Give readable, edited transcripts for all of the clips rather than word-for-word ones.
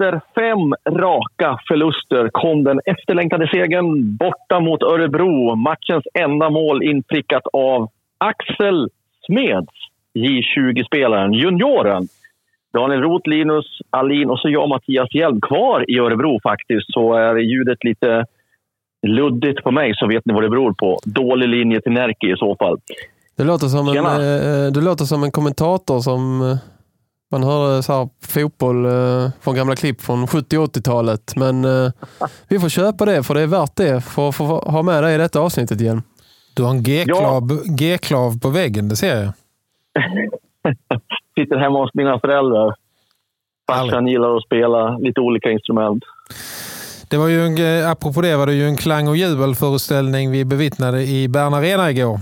Efter 5 raka förluster kom den efterlängtade segern borta mot Örebro. Matchens enda mål inprickat av Axel Smeds, J20-spelaren, junioren. Daniel Roth, Linus Alin och så jag, Mattias Hjelm, kvar i Örebro faktiskt. Så är ljudet lite luddigt på mig, så vet ni vad det beror på. Dålig linje till Närke i så fall. Det låter som en kommentator som man hör så här fotboll från gamla klipp från 70-80-talet. Men vi får köpa det, för det är värt det för att få ha med dig i detta avsnittet igen. Du har en G-klav på väggen, det ser jag. Sitter hemma hos mina föräldrar. Farsan gillar att spela lite olika instrument. Det var ju apropå det var det ju en klang- och jubelföreställning vi bevittnade i Bern Arena igår.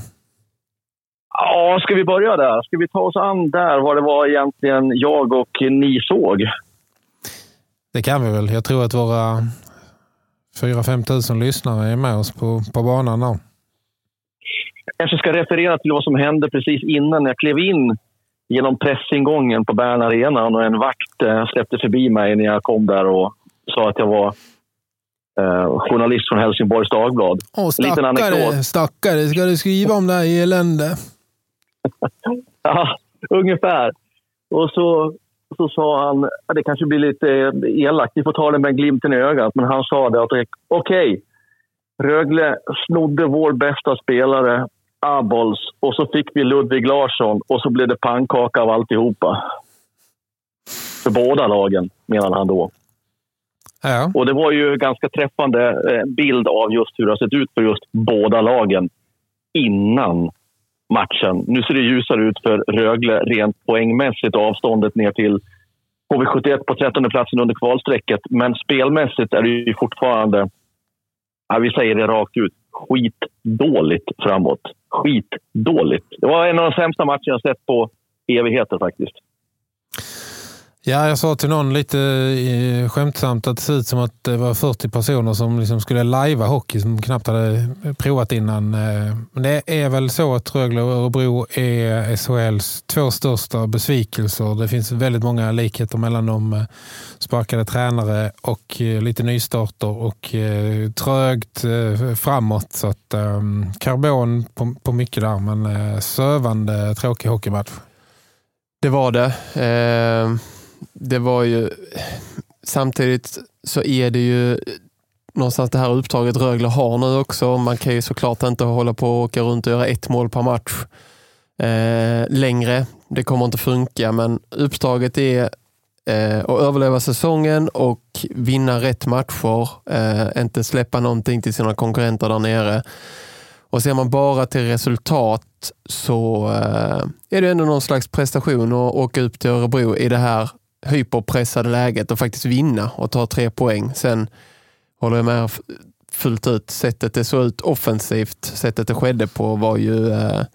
Ja, ska vi börja där? Ska vi ta oss an där vad det var egentligen jag och ni såg? Det kan vi väl. Jag tror att våra 4-5 tusen lyssnare är med oss på banan då. Jag ska referera till vad som hände precis innan jag klev in genom pressingången på Bern Arena, och en vakt släppte förbi mig när jag kom där och sa att jag var journalist från Helsingborgs Dagblad. Stackare, ska du skriva om det här i elände? Ja, ungefär. Och så sa han, det kanske blir lite elakt, ni får ta det med glimten i ögat, men han sa det att okej, Rögle snodde vår bästa spelare Abols, och så fick vi Ludvig Larsson, och så blev det pannkaka av alltihopa. För båda lagen, menar han då. Ja. Och det var ju ganska träffande bild av just hur det har sett ut för just båda lagen innan matchen. Nu ser det ljusare ut för Rögle rent poängmässigt, avståndet ner till HV71 på 13:e platsen under kvalsträcket. Men spelmässigt är det ju fortfarande, vi säger det rakt ut, skitdåligt framåt. Skitdåligt. Det var en av de sämsta matcherna jag sett på evigheter faktiskt. Ja, jag sa till någon lite skämtsamt att det ser ut som att det var 40 personer som liksom skulle lajva hockey som knappt hade provat innan. Men det är väl så att Rögle och Örebro är SHLs 2 största besvikelser. Det finns väldigt många likheter mellan de sparkade tränare och lite nystarter och trögt framåt. Så att karbon på mycket där, men sövande tråkig hockeymatch. Det var det. Det var ju, samtidigt så är det ju någonstans det här upptaget Rögle har nu också. Man kan ju såklart inte hålla på och åka runt och göra 1 mål per match längre. Det kommer inte funka, men upptaget är att överleva säsongen och vinna rätt matcher. Inte släppa någonting till sina konkurrenter där nere. Och ser man bara till resultat så är det ändå någon slags prestation att åka upp till Örebro i det här hyperpressade läget och faktiskt vinna och ta 3 poäng. Sen håller jag med fullt ut. Sättet det såg ut offensivt, sättet det skedde på var ju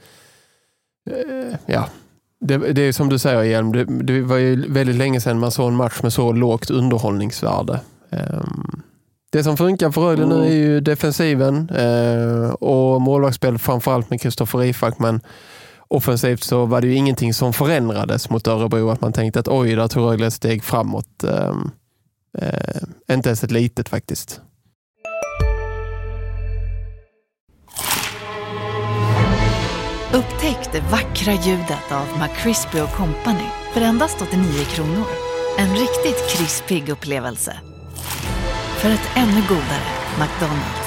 det är som du säger, Hjelm, det var ju väldigt länge sedan man såg en match med så lågt underhållningsvärde. Det som funkar för Rögle nu är ju defensiven och målvaktsspel framförallt med Kristoffer Rifak, men offensivt så var det ju ingenting som förändrades mot Örebro, att man tänkte att oj, där tog Rögle ett steg framåt. Inte ens ett litet faktiskt. Upptäck det vackra ljudet av McCrispy & Company för endast 89 kronor. En riktigt krispig upplevelse. För ett ännu godare McDonald's.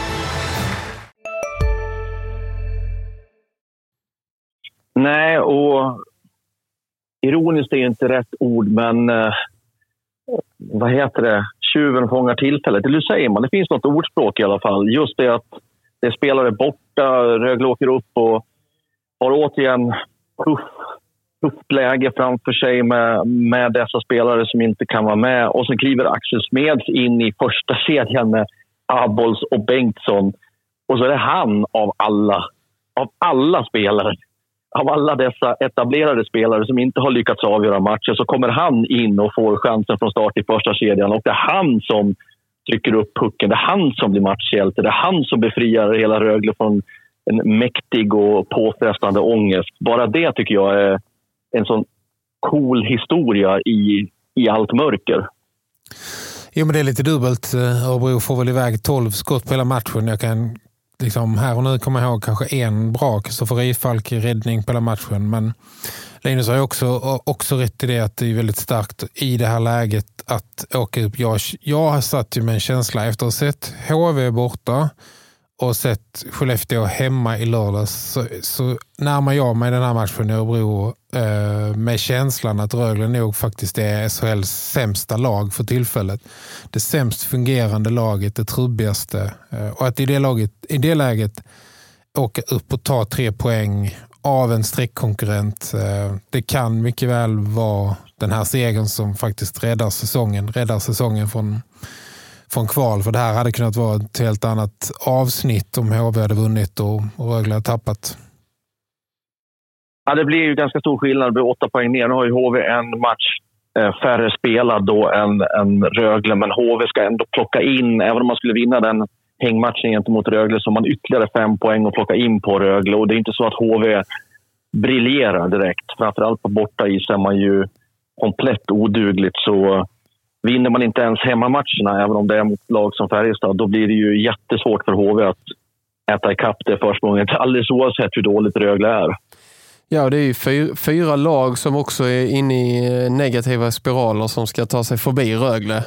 Nej, och ironiskt är inte rätt ord, men vad heter det? Tjuven fångar tillfället. Eller säger man, det finns något ordspråk i alla fall. Just det att det spelare borta, Rögle åker upp och har återigen tufft läge framför sig med dessa spelare som inte kan vara med. Och så kliver Axel Smeds in i första kedjan med Abols och Bengtsson. Och så är det han av alla spelare, av alla dessa etablerade spelare som inte har lyckats avgöra matchen, så kommer han in och får chansen från start i första kedjan. Och det är han som trycker upp pucken. Det är han som blir matchhjälte. Det är han som befriar hela Rögle från en mäktig och påfrestande ångest. Bara det tycker jag är en sån cool historia i allt mörker. Jo, men det är lite dubbelt. Örebro får väl iväg 12 skott på hela matchen. Jag kan liksom här och nu komma ihåg kanske en bra Kristoffer Falk räddning på hela matchen. Men Linus har ju också rätt i det att det är väldigt starkt i det här läget att åka upp. Jag har satt ju med en känsla efter att ha sett HV borta och sett Skellefteå hemma i lördags, så närmar jag mig den här matchen i Örebro med känslan att Rögle nog faktiskt är SHLs sämsta lag för tillfället. Det sämst fungerande laget, det trubbigaste. Och att i det läget åka upp och ta 3 poäng av en streckkonkurrent, det kan mycket väl vara den här segern som faktiskt räddar säsongen från kval, för det här hade kunnat vara ett helt annat avsnitt om HV hade vunnit och Rögle hade tappat. Ja, det blir ju ganska stor skillnad. Det blir 8 poäng ner. Nu har ju HV en match färre spelad då än Rögle, men HV ska ändå plocka in, även om man skulle vinna den hängmatchen gentemot Rögle, så man ytterligare 5 poäng och plocka in på Rögle. Och det är inte så att HV briljerar direkt. Framförallt på borta is är man ju komplett odugligt, så vinner man inte ens hemmamatcherna, även om det är mot lag som Färjestad, då blir det ju jättesvårt för HV att äta ikapp det försprånget, alldeles oavsett hur dåligt Rögle är. Ja, det är ju 4 lag som också är inne i negativa spiraler som ska ta sig förbi Rögle.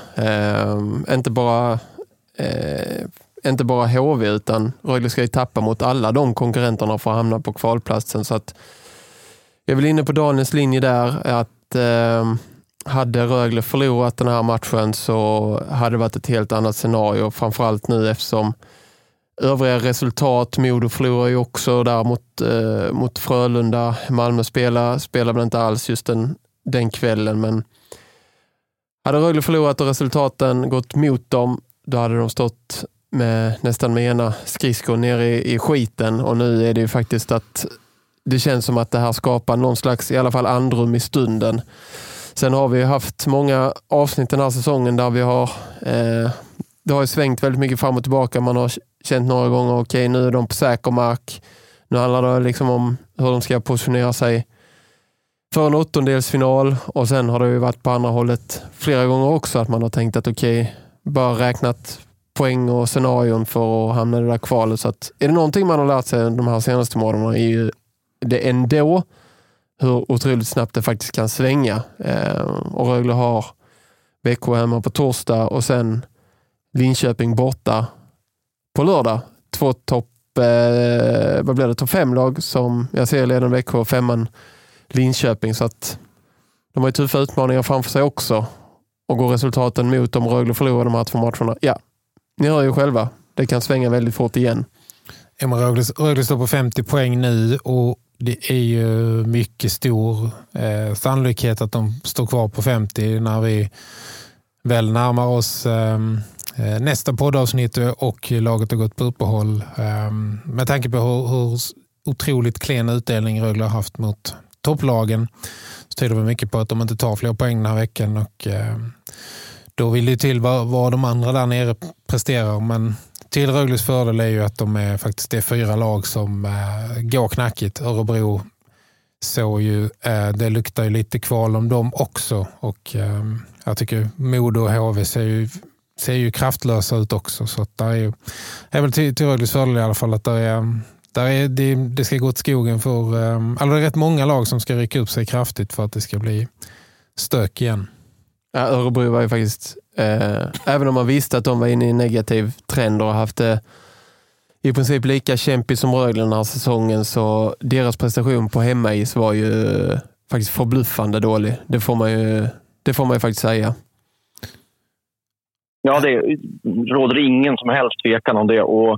Inte bara HV, utan Rögle ska ju tappa mot alla de konkurrenterna för att hamna på kvalplatsen. Så att jag vill inne på Daniels linje där, att hade Rögle förlorat den här matchen så hade det varit ett helt annat scenario. Framförallt nu eftersom övriga resultat, Modo förlorar ju också där mot Frölunda. Malmö spelar väl inte alls just den kvällen, men hade Rögle förlorat och resultaten gått mot dem, då hade de stått nästan med ena skridskon nere i skiten. Och nu är det ju faktiskt att det känns som att det här skapar någon slags, i alla fall, andrum i stunden. Sen har vi haft många avsnitt den här säsongen där vi har det har ju svängt väldigt mycket fram och tillbaka. Man har känt några gånger, okej, nu är de på säker mark. Nu handlar det liksom om hur de ska positionera sig för en 8-delsfinal. Och sen har det ju varit på andra hållet flera gånger också, att man har tänkt att okej, bara räknat poäng och scenarion för att hamna i det där kvalet. Så att är det någonting man har lärt sig de här senaste månaderna, är ju det ändå hur otroligt snabbt det faktiskt kan svänga. Och Rögle har BK hemma på torsdag och sen Linköping borta på lördag. 2 topp 5-lag som jag ser leder BK och 5 Linköping. Så att de har ju tuffa utmaningar framför sig också. Och går resultaten mot om Rögle förlorar de här 2 matcherna. Ja, ni hör ju själva. Det kan svänga väldigt fort igen. Rögle står på 50 poäng nu och det är ju mycket stor sannolikhet att de står kvar på 50 när vi väl närmar oss nästa poddavsnitt och laget har gått på uppehåll. Med tanke på hur otroligt klen utdelning Rögle har haft mot topplagen, så tyder det mycket på att de inte tar fler poäng den här veckan, och då vill det till vad de andra där nere presterar. Men till Rögles fördel är ju att det är 4 lag som går knackigt. Örebro så ju, det luktar ju lite kval om dem också, och jag tycker Modo och HV ser ju kraftlösa ut också, så att där är väl till Rögles fördel i alla fall att det ska gå åt skogen för det är rätt många lag som ska rycka upp sig kraftigt för att det ska bli stök igen. Ja, Örebro var ju faktiskt även om man visste att de var inne i en negativ trend och har haft det i princip lika kämpigt som Rögle den här säsongen, så deras prestation på hemmais var ju faktiskt förbluffande dålig. Det får man ju faktiskt säga. Ja, det råder ingen som helst tvekan om det. Och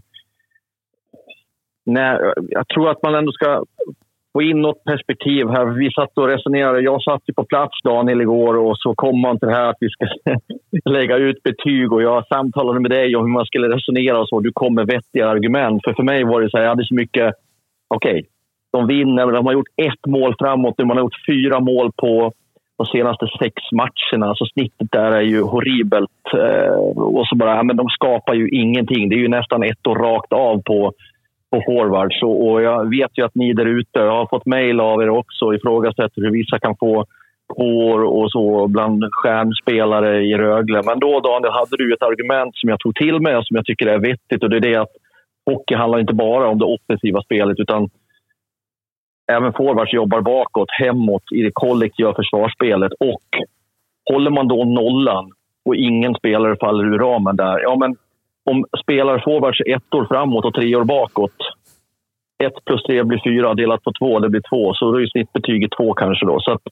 jag tror att man ändå ska få in något perspektiv här. Vi satt och resonerade. Jag satt ju på plats Daniel igår, och så kom man till det här att vi ska lägga ut betyg, och jag samtalade med dig om hur man skulle resonera och så. Du kom med vettiga argument. För mig var det så här, jag hade så mycket, okej, de vinner, de har gjort 1 mål framåt, man har gjort 4 mål på de senaste 6 matcherna, så snittet där är ju horribelt, och så bara, men de skapar ju ingenting. Det är ju nästan 1 år rakt av på forwards, och jag vet ju att ni där ute, jag har fått mejl av er också, ifrågasätter hur vissa kan få år och så bland stjärnspelare i Rögle. Men då, Daniel, hade du ett argument som jag tog till mig och som jag tycker är vettigt, och det är det att hockey handlar inte bara om det offensiva spelet, utan även forwards jobbar bakåt, hemåt i det kollektiva försvarsspelet. Och håller man då nollan och ingen spelare faller ur ramen där, ja, men om spelar forwards 1 år framåt och 3 år bakåt, 1 + 3 blir 4, delat på 2, det blir 2. Så då är ju snittbetyget 2 kanske då. Så att,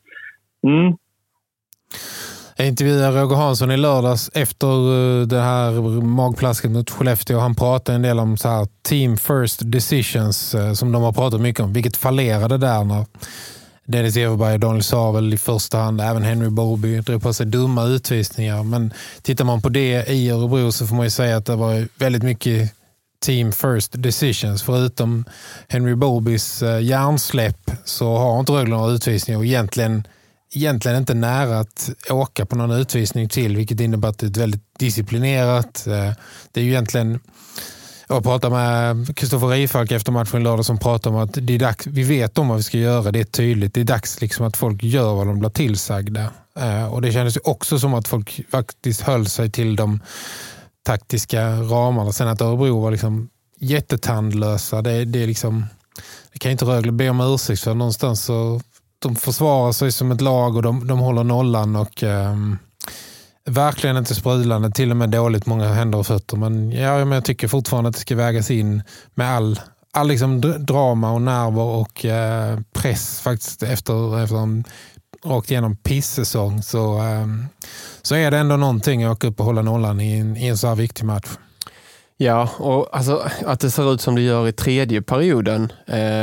Jag intervjuade Roger Hansson i lördags efter det här magplasket mot Skellefteå. Han pratade en del om så här team first decisions som de har pratat mycket om. Vilket fallerade där när Dennis Everberg och Daniel Savel i första hand, även Henry Bowlby, drog på sig dumma utvisningar. Men tittar man på det i Örebro så får man ju säga att det var väldigt mycket team first decisions. Förutom Henry Bowlbys hjärnsläpp så har inte Rögle några utvisningar och egentligen inte nära att åka på någon utvisning till, vilket innebär att det är väldigt disciplinerat. Det är ju egentligen, jag pratade med Kristoffer Rifalk efter matchen i lördag som pratade om att det är dags, vi vet om vad vi ska göra, det är tydligt, det är dags liksom att folk gör vad de blir tillsagda. Och det kändes ju också som att folk faktiskt höll sig till de taktiska ramarna. Sen att Örebro var liksom jättetandlösa, det är liksom, det kan inte Rögle be om ursäkt för någonstans, så de försvarar sig som ett lag och de håller nollan och verkligen inte sprudlande, till och med dåligt många händer och fötter. Men jag tycker fortfarande att det ska vägas in med all liksom drama och nerver och press faktiskt efter en rakt igenom pissäsong, så är det ändå någonting att åka upp och hålla nollan i en så här viktig match. Ja, och alltså, att det ser ut som det gör i tredje perioden,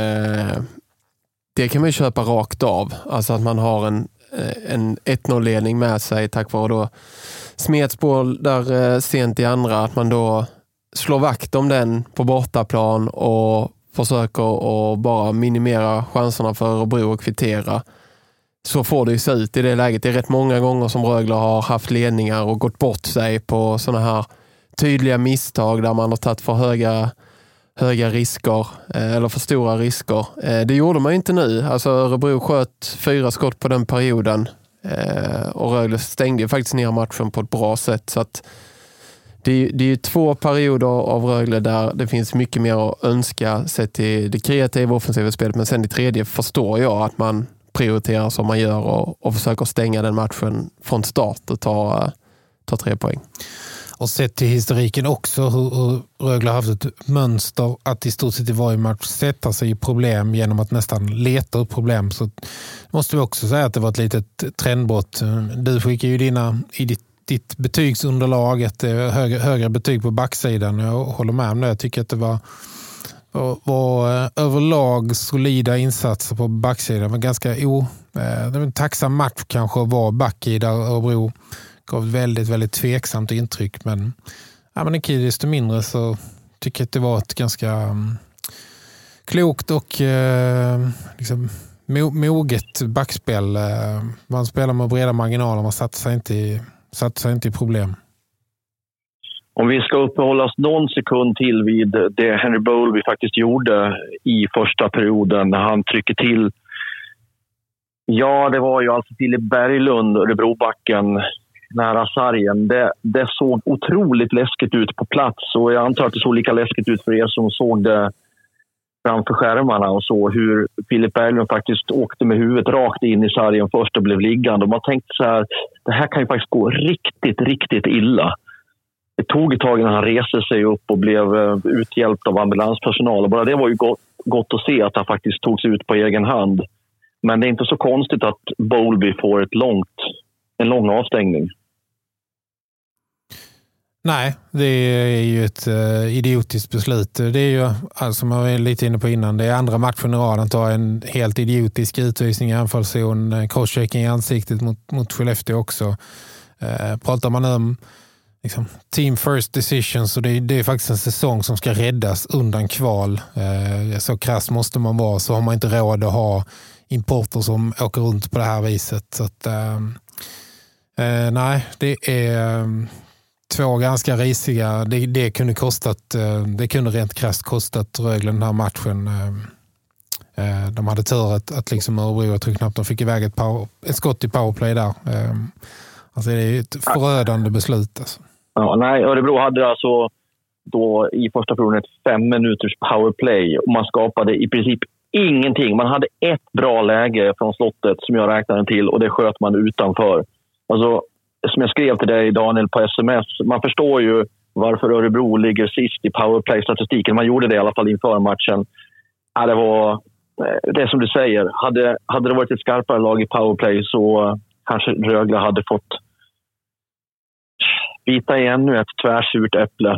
det kan man ju köpa rakt av. Alltså att man har en 1-0-ledning med sig tack vare då Smetsboll där sent i andra, att man då slår vakt om den på bortaplan och försöker att bara minimera chanserna för Örebro att kvittera. Så får det ju se ut i det läget. Det är rätt många gånger som Rögle har haft ledningar och gått bort sig på såna här tydliga misstag där man har tagit för höga risker eller för stora risker. Det gjorde man ju inte nu. Alltså Örebro sköt 4 skott på den perioden och Rögle stängde faktiskt ner matchen på ett bra sätt. Så att det är ju 2 perioder av Rögle där det finns mycket mer att önska sett till det kreativa offensiva spelet, men sen i tredje förstår jag att man prioriterar som man gör och försöker stänga den matchen från start och ta 3 poäng. Och sett till historiken också hur Rögle har haft ett mönster att i stort sett i varje match sätta sig i problem genom att nästan leta upp problem, så måste vi också säga att det var ett litet trendbrott. Du skickar ju ditt betygsunderlag, ett högre betyg på backsidan. Jag håller med om det. Jag tycker att det var överlag solida insatser på backsidan. Men ganska det var en tacksam match kanske att vara back i, där Örebro gav väldigt, väldigt tveksamt intryck. Men icke desto mindre så tycker jag att det var ett ganska klokt och liksom moget backspel. Man spelar med breda marginaler, man satte sig inte i problem. Om vi ska uppehålla oss någon sekund till vid det Henry Bowlby faktiskt gjorde i första perioden när han trycker till. Ja, det var ju alltså Filip Berglund, Örebrobacken, nära sargen. Det såg otroligt läskigt ut på plats, och jag antar att det såg lika läskigt ut för er som såg det framför skärmarna och så hur Filip Berglund faktiskt åkte med huvudet rakt in i sargen först och blev liggande. Och man tänkte så här, det här kan ju faktiskt gå riktigt, riktigt illa. Det tog ett tag innan han reste sig upp och blev uthjälpt av ambulanspersonal. Och bara det var ju gott att se att han faktiskt tog sig ut på egen hand. Men det är inte så konstigt att Bowlby får en lång avstängning. Nej, det är ju ett idiotiskt beslut. Det är ju, alltså man var lite inne på innan, det är andra matchen i raden att ta en helt idiotisk utvisning i anfallszon, crosschecking i ansiktet mot Skellefteå också. Pratar man om liksom, team first decisions, så det är faktiskt en säsong som ska räddas undan kval. Så krass måste man vara, så har man inte råd att ha importer som åker runt på det här viset. Så att, nej, det är 2 ganska risiga. Det kunde rent krasst kostat Rögle den här matchen De hade tur att liksom Örebro, jag tror knappt de fick iväg ett skott i powerplay där. Alltså det är ju ett förödande beslut. Alltså. Ja, nej, Örebro hade alltså då i första perioden ett 5 minuters powerplay och man skapade i princip ingenting. Man hade ett bra läge från slottet som jag räknade till och det sköt man utanför. Alltså, som jag skrev till dig, Daniel, på sms, man förstår ju varför Örebro ligger sist i powerplay-statistiken. Man gjorde det i alla fall inför matchen. Ja, det är som du säger. Hade det varit ett skarpare lag i powerplay så kanske Rögle hade fått bita i ännu ett tvärsurt äpple.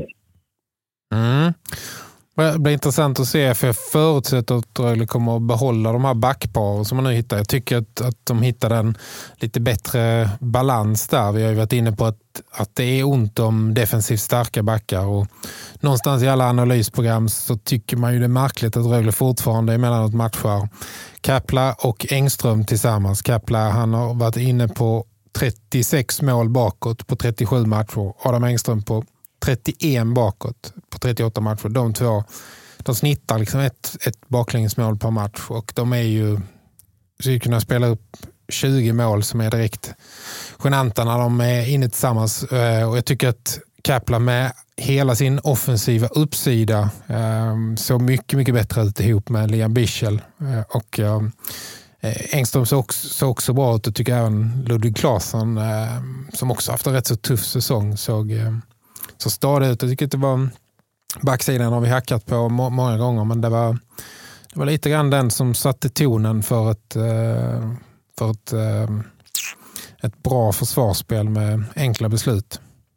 Det blir intressant att se, för jag förutsätter att Rögle kommer att behålla de här backparen som man nu hittar. Jag tycker att de hittar en lite bättre balans där. Vi har ju varit inne på att det är ont om defensivt starka backar och någonstans i alla analysprogram så tycker man ju det är märkligt att Rögle fortfarande emellanåt matchar Kapla och Engström tillsammans. Kapla, han har varit inne på 36 mål bakåt på 37 matcher. Adam Engström på 31 bakåt på 38 matcher. De två, de snittar liksom ett baklängesmål per match och de är ju skulle kunna spela upp 20 mål som är direkt genanta när de är inne tillsammans. Och jag tycker att Kapla med hela sin offensiva uppsida så mycket, mycket bättre ut ihop med Liam Bichel. Och Engström såg också bra ut och tycker även Ludvig Claesson som också haft en rätt så tuff säsong så stadigt ut. Jag tycker att det var backsidan har vi hackat på många gånger, men det var lite grann den som satte tonen för ett bra försvarsspel med enkla beslut.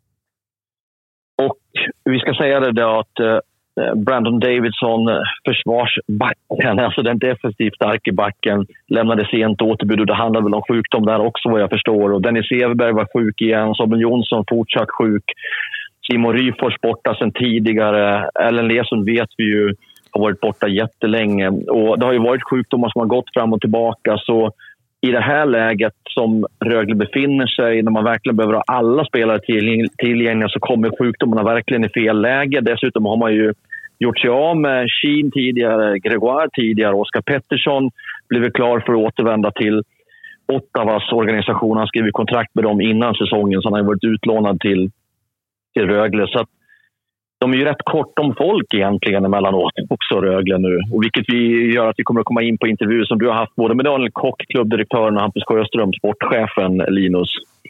Och vi ska säga det då att Brandon Davidson, försvarsbacken, alltså den defensivt starka backen, lämnade sent återbud och det handlade väl om sjukdom där också vad jag förstår. Och Dennis Everberg var sjuk igen, Sobben Jonsson fortsatt sjuk. Simon Ryfors borta sedan tidigare. Ellen Lesund vet vi ju har varit borta jättelänge. Och det har ju varit sjukdomar som har gått fram och tillbaka. Så i det här läget som Rögle befinner sig, när man verkligen behöver ha alla spelare tillgängliga, så kommer sjukdomarna verkligen i fel läge. Dessutom har man ju gjort sig av med Sheen tidigare, Gregoire tidigare. Oskar Pettersson blev klar för att återvända till Ottawas organisation. Han skrev kontrakt med dem innan säsongen, så han har varit utlånad till Rögle. Så att de är ju rätt kort om folk egentligen emellanåt också, Rögle nu. Och vilket vi gör att vi kommer att komma in på intervjuer som du har haft både med Daniel Kock, klubbdirektören, och Hampus Sjöström, sportchefen, Linus.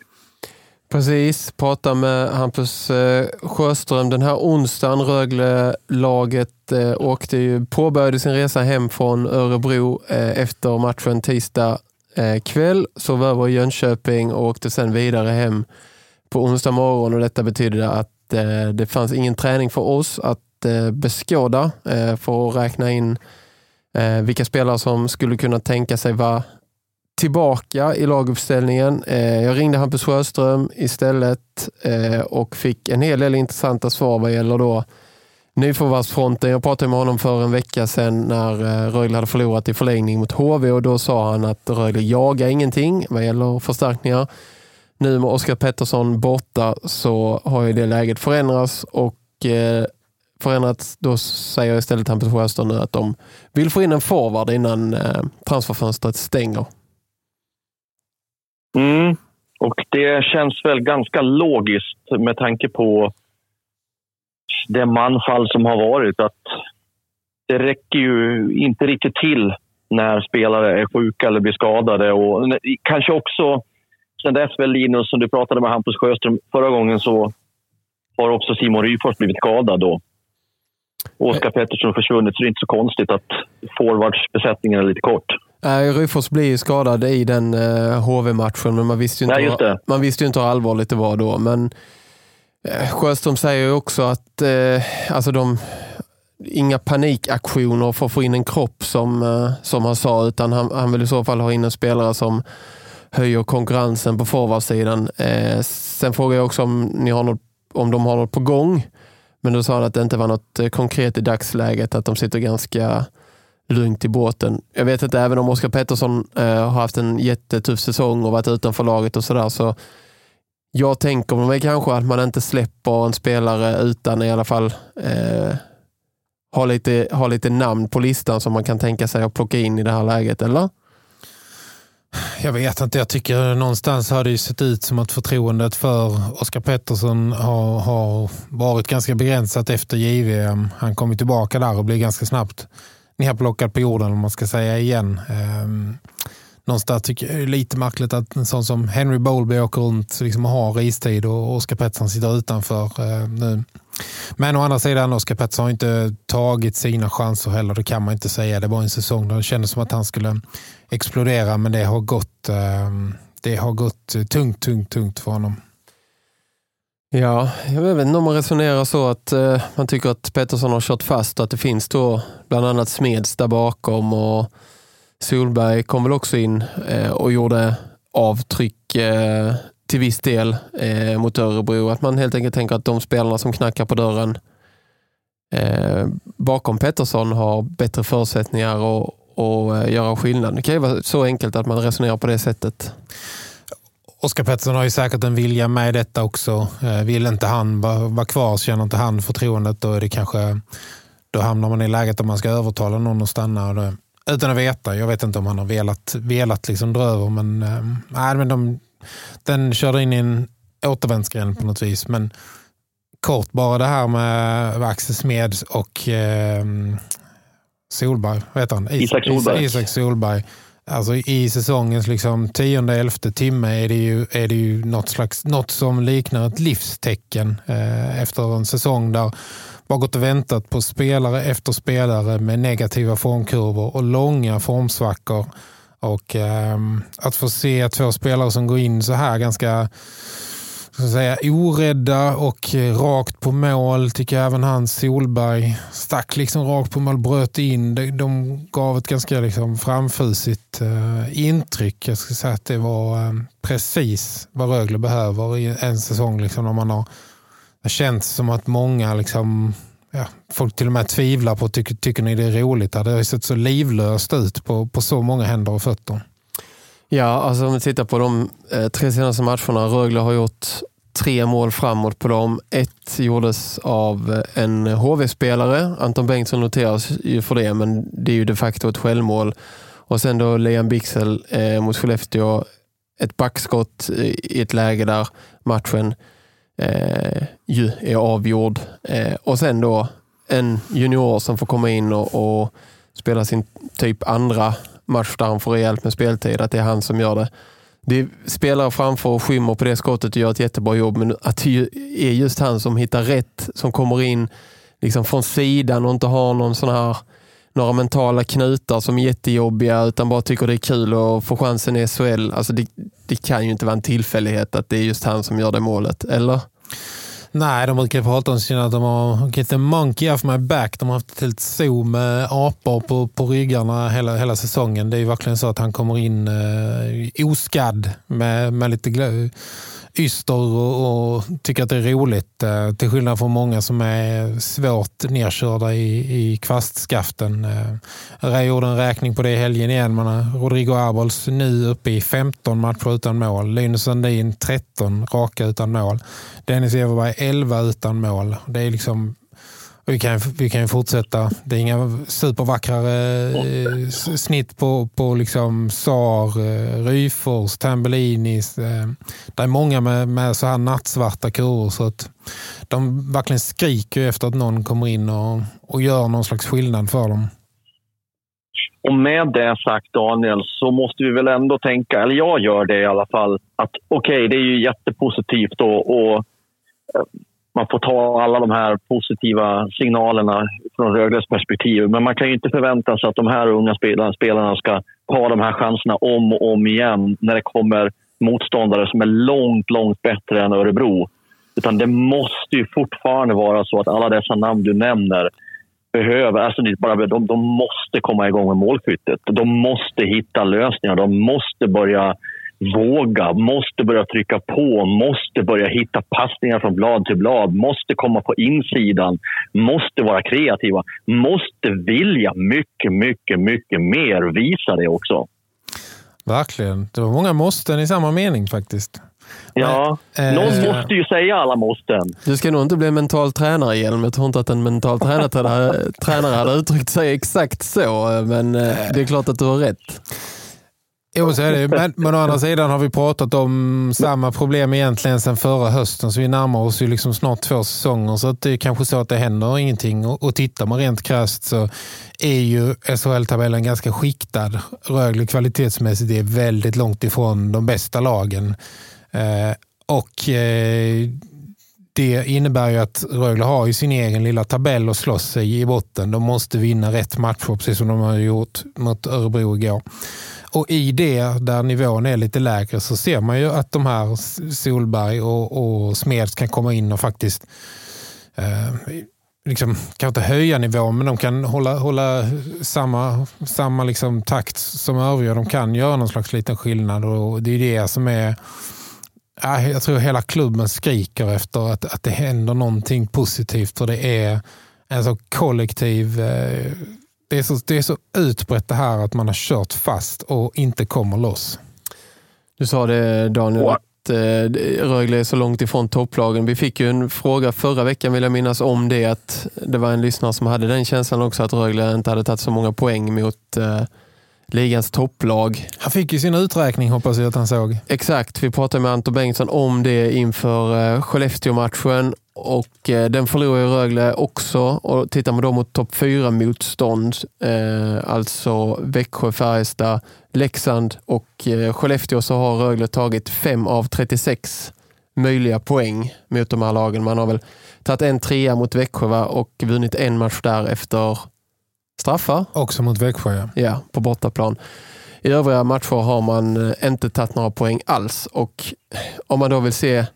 Precis, prata med Hampus Sjöström den här onsdagen. Rögle-laget påbörjade sin resa hem från Örebro efter matchen tisdag kväll. Sov över i Jönköping och åkte sen vidare hem på onsdag morgon, och detta betyder att det fanns ingen träning för oss att beskåda för att räkna in vilka spelare som skulle kunna tänka sig vara tillbaka i laguppställningen. Jag ringde Hampus Sjöström istället och fick en hel del intressanta svar vad gäller då nyförvärvsfronten. Jag pratade med honom för en vecka sedan när Rögle hade förlorat i förlängning mot HV, och då sa han att Rögle jagar ingenting vad gäller förstärkningar. Nu med Oskar Pettersson borta så har ju det läget förändrats, och förändrats, då säger istället Hampus Sjöström nu att de vill få in en forward innan transferfönstret stänger. Och det känns väl ganska logiskt med tanke på det manfall som har varit, att det räcker ju inte riktigt till när spelare är sjuka eller blir skadade, och kanske också sen dess väl, Linus, som du pratade med Hampus Sjöström förra gången, så har också Simon Ryfors blivit skadad då. Oskar Pettersson försvunnit, så det är inte så konstigt att forwardsbesättningen är lite kort. Ryfors blir skadad i den HV-matchen, men man visste ju inte hur allvarligt det var då. Men Sjöström säger ju också att inga panikaktioner för att få in en kropp som han sa, utan han vill i så fall ha in en spelare som höjer konkurrensen på forwardsidan. Sen frågar jag också om de har något på gång, men då sa han att det inte var något konkret i dagsläget, att de sitter ganska lugnt i båten. Jag vet inte, även om Oskar Pettersson har haft en jättetuff säsong och varit utanför laget och sådär, så jag tänker mig kanske att man inte släpper en spelare utan i alla fall ha lite namn på listan som man kan tänka sig att plocka in i det här läget, eller? Jag vet inte, jag tycker någonstans har det ju sett ut som att förtroendet för Oscar Pettersson har varit ganska begränsat efter JVM. Han kom tillbaka där och blev ganska snabbt nerplockad på jorden, om man ska säga igen. Någonstans tycker jag det är lite märkligt att en sån som Henry Bowlby åker runt liksom har istid och Oscar Pettersson sitter utanför nu. Men å andra sidan, Oscar Pettersson har inte tagit sina chanser heller, det kan man inte säga. Det var en säsong där det kändes som att han skulle explodera, men det har gått tungt för honom. Ja, jag vet inte om man resonerar så att man tycker att Pettersson har kört fast och att det finns då bland annat Smeds där bakom, och Solberg kom väl också in och gjorde avtryck till viss del mot Örebro. Att man helt enkelt tänker att de spelarna som knackar på dörren bakom Pettersson har bättre förutsättningar och göra skillnad. Det kan ju vara så enkelt att man resonerar på det sättet. Oscar Pettersson har ju säkert en vilja med detta också. Vill inte han vara kvar, känner inte han förtroendet, då hamnar man i läget om man ska övertala någon att stanna. Utan att veta. Jag vet inte om han har velat liksom dra över, men den körde in i en återvändsgränd på något vis. Men kort bara det här med Axel Smeds och Solberg, vet han? Isak Solberg. Alltså i säsongens liksom 10:e timme är det ju något som liknar ett livstecken efter en säsong där bara gått och väntat på spelare efter spelare med negativa formkurvor och långa formsvackor. Och att få se 2 spelare som går in så här ganska, så att säga, orädda och rakt på mål, tycker jag även han Solberg stack liksom rakt på mål, bröt in. De gav ett ganska liksom framfusigt intryck. Jag skulle säga att det var precis vad Rögle behöver i en säsong liksom, när man har känts som att många liksom, folk till och med tvivlar på, tycker ni det är roligt? Det har sett så livlöst ut på så många händer och fötter. Ja, alltså om vi tittar på de 3 senaste matcherna, Rögle har gjort 3 mål framåt på dem. 1 gjordes av en HV-spelare. Anton Bengtsson noteras ju för det, men det är ju de facto ett självmål. Och sen då Liam Bixel mot Skellefteå, ett backskott i ett läge där matchen ju är avgjord. Och sen då en junior som får komma in och spela sin typ andra match där han får rejält med speltid, att det är han som gör det. Det spelar framför och skymmer på det skottet och gör ett jättebra jobb, men att det är just han som hittar rätt, som kommer in liksom från sidan och inte har några mentala knutar som är jättejobbiga, utan bara tycker det är kul att få chansen i SHL. Alltså det kan ju inte vara en tillfällighet att det är just han som gör det målet, eller? Nej, de brukar prata om att de har get the monkey off my back. De har haft ett helt zoo med apor på ryggarna hela säsongen. Det är ju verkligen så att han kommer in oskadd med lite yster och tycker att det är roligt. Till skillnad från många som är svårt nedkörda i kvastskaften. Jag gjorde en räkning på det i helgen igen. Rodrigo Arbols nu uppe i 15 matcher utan mål. Linus Sandin 13 raka utan mål. Dennis Everberg 11 utan mål. Det är liksom, vi kan ju fortsätta. Det är inga supervackrare snitt på liksom Sar, Ryfors, Tambellinis. Det är många med så här nattsvarta kurvor, så att de verkligen skriker efter att någon kommer in och gör någon slags skillnad för dem. Och med det sagt, Daniel, så måste vi väl ändå tänka, eller jag gör det i alla fall, att okej, det är ju jättepositivt och man får ta alla de här positiva signalerna från Rögles perspektiv. Men man kan ju inte förvänta sig att de här unga spelarna ska ha de här chanserna om och om igen när det kommer motståndare som är långt, långt bättre än Örebro. Utan det måste ju fortfarande vara så att alla dessa namn du nämner behöver, alltså de måste komma igång med målskyttet. De måste hitta lösningar, de måste börja våga, måste börja trycka på, måste börja hitta passningar från blad till blad, måste komma på insidan, måste vara kreativa, måste vilja mycket, mycket, mycket mer, visa det också. Verkligen, det var många måsten i samma mening faktiskt. Ja, någon måste ju säga alla måsten. Du ska nog inte bli mental tränare igen. Jag tror inte att en mental tränare hade uttryckt sig exakt så. Men det är klart att du har rätt. Jo, så är det. Men å andra sidan har vi pratat om samma problem egentligen sedan förra hösten. Så vi närmar oss ju liksom snart 2 säsonger. Så att det är kanske så att det händer ingenting. Och tittar man rent krasst så är ju SHL-tabellen ganska skiktad. Rögle kvalitetsmässigt är väldigt långt ifrån de bästa lagen. Det innebär ju att Rögle har ju sin egen lilla tabell att slåss sig i botten. De måste vinna rätt matcher, precis som de har gjort mot Örebro igår. Och i det, där nivån är lite lägre, så ser man ju att de här Solberg och Smeds kan komma in och faktiskt liksom, kan inte höja nivån, men de kan hålla samma liksom takt som övriga. De kan göra någon slags liten skillnad, och det är det som är... Jag tror hela klubben skriker efter att det händer någonting positivt, för det är en så kollektiv... Det är så utbrett det här att man har kört fast och inte kommer loss. Du sa det, Daniel, att Rögle är så långt ifrån topplagen. Vi fick ju en fråga förra veckan, vill jag minnas, om det, att det var en lyssnare som hade den känslan också, att Rögle inte hade tagit så många poäng mot ligans topplag. Han fick ju sin uträkning, hoppas jag att han såg. Exakt, vi pratade med Anton Bengtsson om det inför Skellefteå-matchen, och den förlorar ju Rögle också. Och tittar man då mot topp 4-motstånd, alltså Växjö, Färjestad, Leksand och Skellefteå, så har Rögle tagit 5 av 36 möjliga poäng mot de här lagen. Man har väl tagit en 3 mot Växjö och vunnit en match där efter straffar. Också mot Växjö, ja, på bortaplan. I övriga matcher har man inte tagit några poäng alls. Och om man då vill se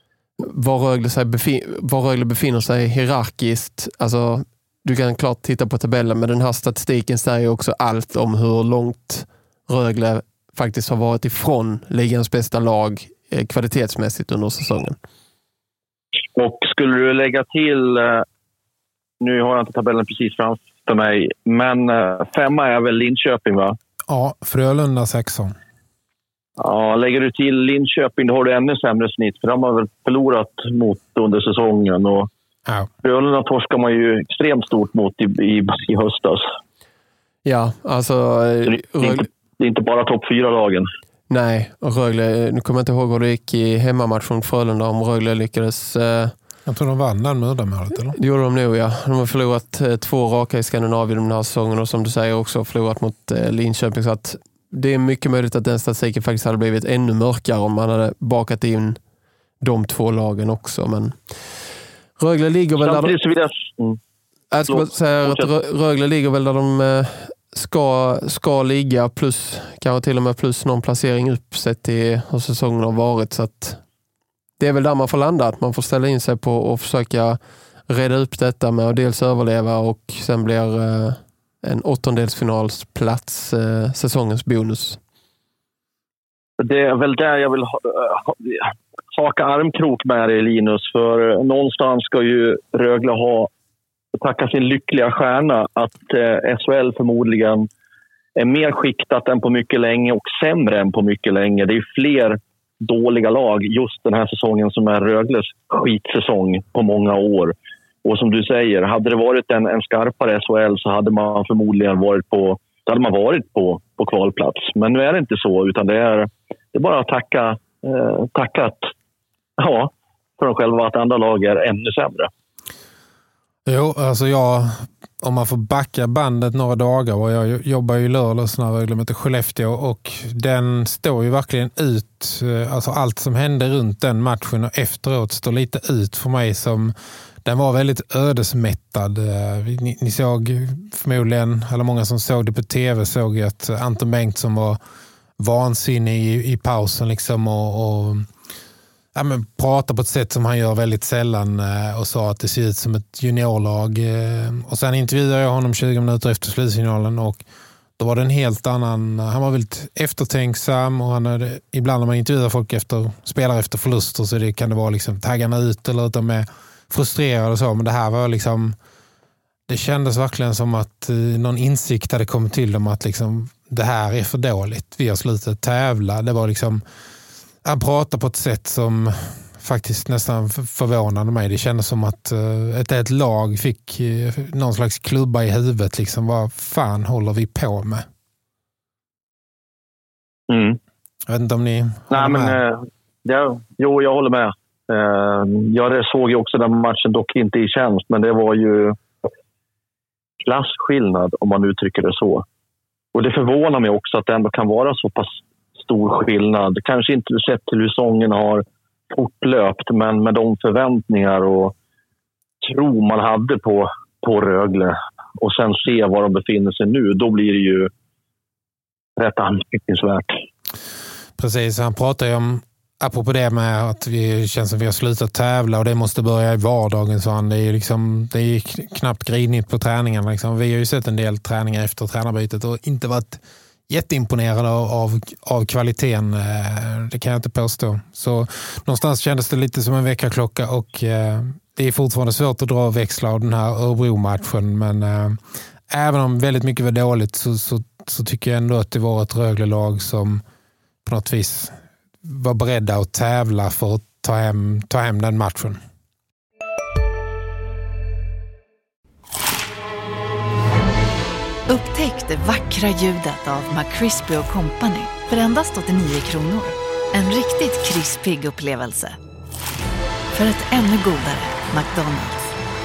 var Rögle befinner sig hierarkiskt, alltså du kan klart titta på tabellen, men den här statistiken säger också allt om hur långt Rögle faktiskt har varit ifrån ligans bästa lag kvalitetsmässigt under säsongen. Och skulle du lägga till, nu har jag inte tabellen precis framför mig, men 5 är väl Linköping, va? Ja, Frölunda 16. Ja, lägger du till Linköping, då har du ännu sämre snitt, för de har väl förlorat mot under säsongen, och Frölunda torskar man ju extremt stort mot i höstas. Ja, alltså... Det är inte bara topp 4-lagen. Nej, och Rögle, nu kommer jag inte ihåg hur det gick i hemmamatchen Frölunda, om Rögle lyckades... Jag tror de vann den mördarmålet, eller? Det gjorde de nog, ja. De har förlorat 2 raka i Skandinavien den här säsongen, och som du säger också förlorat mot Linköping, så att det är mycket möjligt att den statistiken faktiskt hade blivit ännu mörkare om man hade bakat in de 2 lagen också. Men Rögle ligger väl där Rögle ligger väl där de ska ligga, plus kanske till och med plus någon placering uppsett till hur säsongen har varit, så att det är väl där man får landa, att man får ställa in sig på och försöka reda upp detta med att dels överleva, och sen blir en 8-delsfinalsplats säsongens bonus. Det är väl där jag vill haka armkrok med dig, Linus, för någonstans ska ju Rögle tacka sin lyckliga stjärna att SHL förmodligen är mer skiktat än på mycket länge och sämre än på mycket länge. Det är fler dåliga lag just den här säsongen som är Rögles skitsäsong på många år. Och som du säger, hade det varit en skarpare SHL så hade man förmodligen varit på kvalplats. Men nu är det inte så, utan det är bara att tacka för dem själva att andra lag är ännu sämre. Jo, alltså om man får backa bandet några dagar, och jag jobbar ju lördags när Rögle möter Skellefteå, och den står ju verkligen ut, alltså allt som hände runt den matchen och efteråt står lite ut för mig som, den var väldigt ödesmättad. Ni såg förmodligen, eller många som såg det på tv såg att Anton Bengtsson var vansinnig i pausen liksom, och prata på ett sätt som han gör väldigt sällan, och sa att det ser ut som ett juniorlag. Och sen intervjuade jag honom 20 minuter efter slutsignalen, och då var det en helt annan, han var väldigt eftertänksam, och ibland när man intervjuar folk spelare efter förluster, så kan det vara liksom taggarna ut eller att de är frustrerade och så, men det här var liksom, det kändes verkligen som att någon insikt hade kommit till dem att liksom, det här är för dåligt, vi har slutat tävla. Det var liksom, Han pratar på ett sätt som faktiskt nästan förvånade mig. Det kändes som att ett lag fick någon slags klubba i huvudet. Liksom, vad fan håller vi på med? Mm. Jag vet inte om ni håller med. Jo, jag håller med. Jag såg ju också den matchen, dock inte i tjänst, men det var ju klasskillnad om man uttrycker det så. Och det förvånar mig också att det ändå kan vara så pass stor skillnad. Kanske inte sett till hur sången har fortlöpt, men med de förväntningar och tro man hade på Rögle och sen se var de befinner sig nu, då blir det ju rätt anmärkningsvärt. Precis, han pratar ju om, apropå det med att vi känns som vi har slutat tävla och det måste börja i vardagen, så han, det är knappt grinigt på träningen. Liksom. Vi har ju sett en del träningar efter tränarbytet och inte varit jätteimponerade av kvaliteten, det kan jag inte påstå. Så någonstans kändes det lite som en väckarklocka och det är fortfarande svårt att dra växlar av den här Örebro-matchen, men även om väldigt mycket var dåligt så tycker jag ändå att det var ett Rögle-lag som på något vis var beredda att tävla för att ta hem den matchen. Upptäck det vackra ljudet av McCrispy & Company för endast 89 kronor. En riktigt krispig upplevelse. För ett ännu godare McDonald's.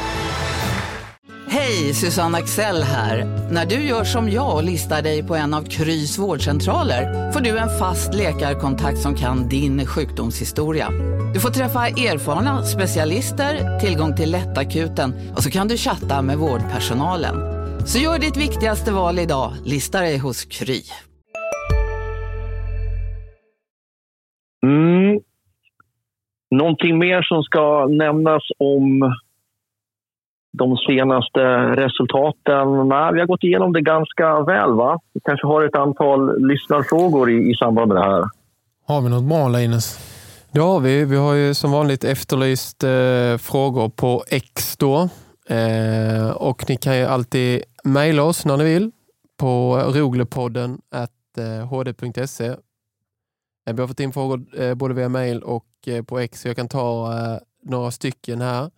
Hej, Susanne Axel här. När du gör som jag och listar dig på en av Krys vårdcentraler får du en fast läkarkontakt som kan din sjukdomshistoria. Du får träffa erfarna specialister, tillgång till lättakuten och så kan du chatta med vårdpersonalen. Så gör ditt viktigaste val idag, lista dig hos Kry. Någonting mer som ska nämnas om de senaste resultaten? Nej, vi har gått igenom det ganska väl, va? Vi kanske har ett antal lyssnarfrågor i samband med det här. Har vi något bra, Linus? Ja, vi har ju som vanligt efterlyst frågor på X då. Och ni kan ju alltid mejla oss när ni vill på roglepodden@hd.se. Vi har fått in frågor både via mejl och på X, så jag kan ta några stycken här.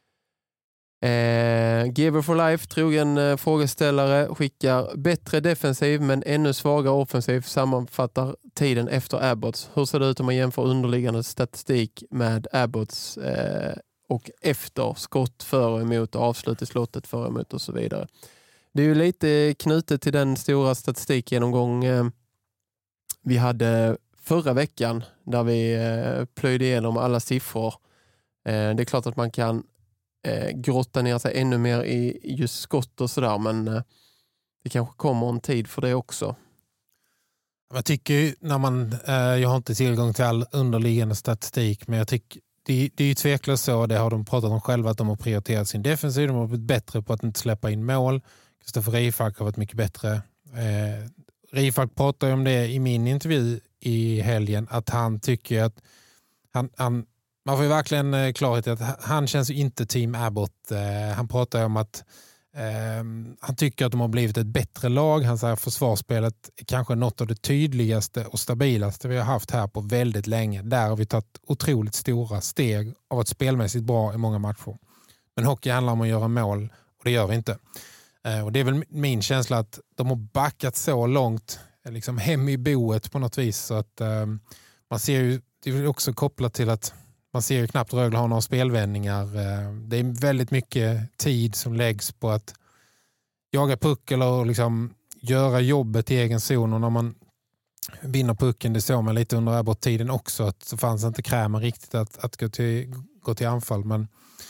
Giver for Life, trogen frågeställare, skickar bättre defensiv men ännu svagare offensiv, sammanfattar tiden efter Abbots. Hur ser det ut om man jämför underliggande statistik med Abbots och efter skott för och emot, avslut i slottet för och emot och så vidare. Det är ju lite knutet till den stora statistikgenomgång vi hade förra veckan där vi plöjde igenom alla siffror. Det är klart att man kan grotta ner sig ännu mer i just skott och sådär, men det kanske kommer en tid för det också. Jag tycker när man, jag har inte tillgång till all underliggande statistik, men jag tycker det är ju tveklöst så, det har de pratat om själva, att de har prioriterat sin defensiv, de har blivit bättre på att inte släppa in mål. Kristoffer Rifalk har varit mycket bättre. Rifalk pratade om det i min intervju i helgen, att han tycker att man får ju verkligen klarhet i att han känns ju inte Team Abbott. Han pratar om att han tycker att de har blivit ett bättre lag. Han säger att försvarsspelet är kanske något av det tydligaste och stabilaste vi har haft här på väldigt länge. Där har vi tagit otroligt stora steg av att spelmässigt bra i många matcher. Men hockey handlar om att göra mål och det gör vi inte. Och det är väl min känsla att de har backat så långt liksom hem i boet på något vis, så att man ser ju, det är också kopplat till att man ser ju knappt Rögle har några spelvändningar. Det är väldigt mycket tid som läggs på att jaga puck eller liksom göra jobbet i egen zon, och när man vinner pucken, det såg man lite under Abbott-tiden också, att så fanns inte krämen riktigt att gå till anfall, men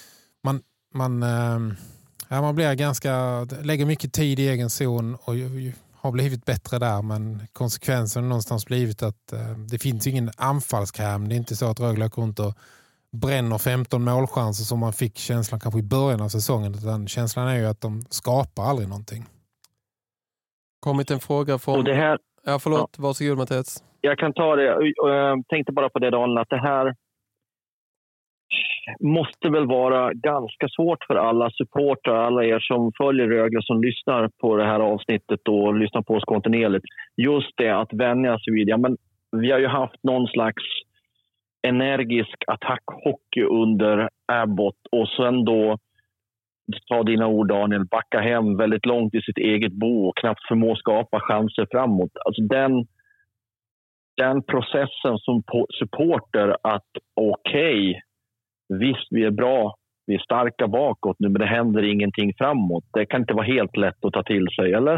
man blir lägger mycket tid i egen zon och har blivit bättre där, men konsekvensen har någonstans blivit att det finns ingen anfallskräm. Det är inte så att Rögle går runt och bränner 15 målchanser som man fick känslan kanske i början av säsongen, utan känslan är ju att de skapar aldrig någonting. Kommit en fråga från... Och det här... Ja, förlåt. Ja. Varsågod, Mattias. Jag kan ta det. Jag tänkte bara på det, Daniel, att det här måste väl vara ganska svårt för alla supportrar, alla er som följer Rögle, som lyssnar på det här avsnittet och lyssnar på oss kontinuerligt. Just det att vänja sig vid. Ja, men vi har ju haft någon slags energisk attackhockey under Abbott och sen då, ta dina ord Daniel, backa hem väldigt långt i sitt eget bo och knappt förmå skapa chanser framåt. Alltså den processen som supporter att okej, visst vi är bra, vi är starka bakåt nu men det händer ingenting framåt. Det kan inte vara helt lätt att ta till sig, eller?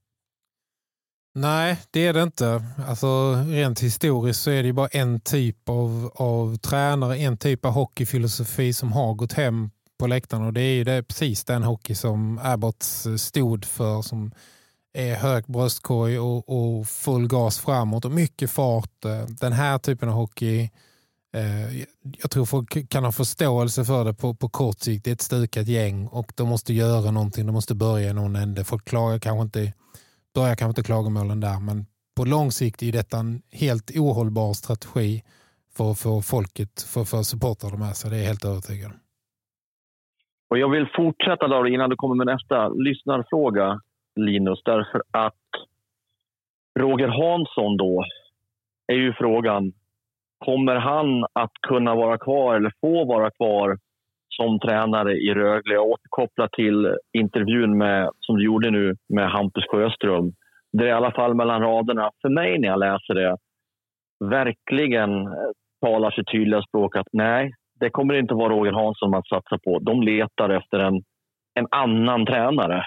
Nej, det är det inte. Alltså rent historiskt så är det ju bara en typ av tränare, en typ av hockeyfilosofi som har gått hem på läktaren och det är ju precis den hockey som Abbott stod för, som är hög bröstkorg och full gas framåt och mycket fart. Den här typen av hockey, jag tror folk kan ha förståelse för det på kort sikt. Det är ett stukat gäng och de måste göra någonting, de måste börja i någon ände. Folk börjar kanske inte klagomålen där, men på lång sikt är detta en helt ohållbar strategi för folket, för supportrar med sig. Det är helt övertygad. Och jag vill fortsätta då innan du kommer med nästa lyssnarfråga, Linus, därför att Roger Hansson då är ju frågan, kommer han att kunna vara kvar eller få vara kvar som tränare i Rögle? Jag återkopplar till intervjun som du gjorde nu med Hampus Sjöström. Det är i alla fall mellan raderna för mig när jag läser det verkligen talar sig tydliga språk att nej, det kommer inte vara Roger Hansson man satsar på. De letar efter en annan tränare.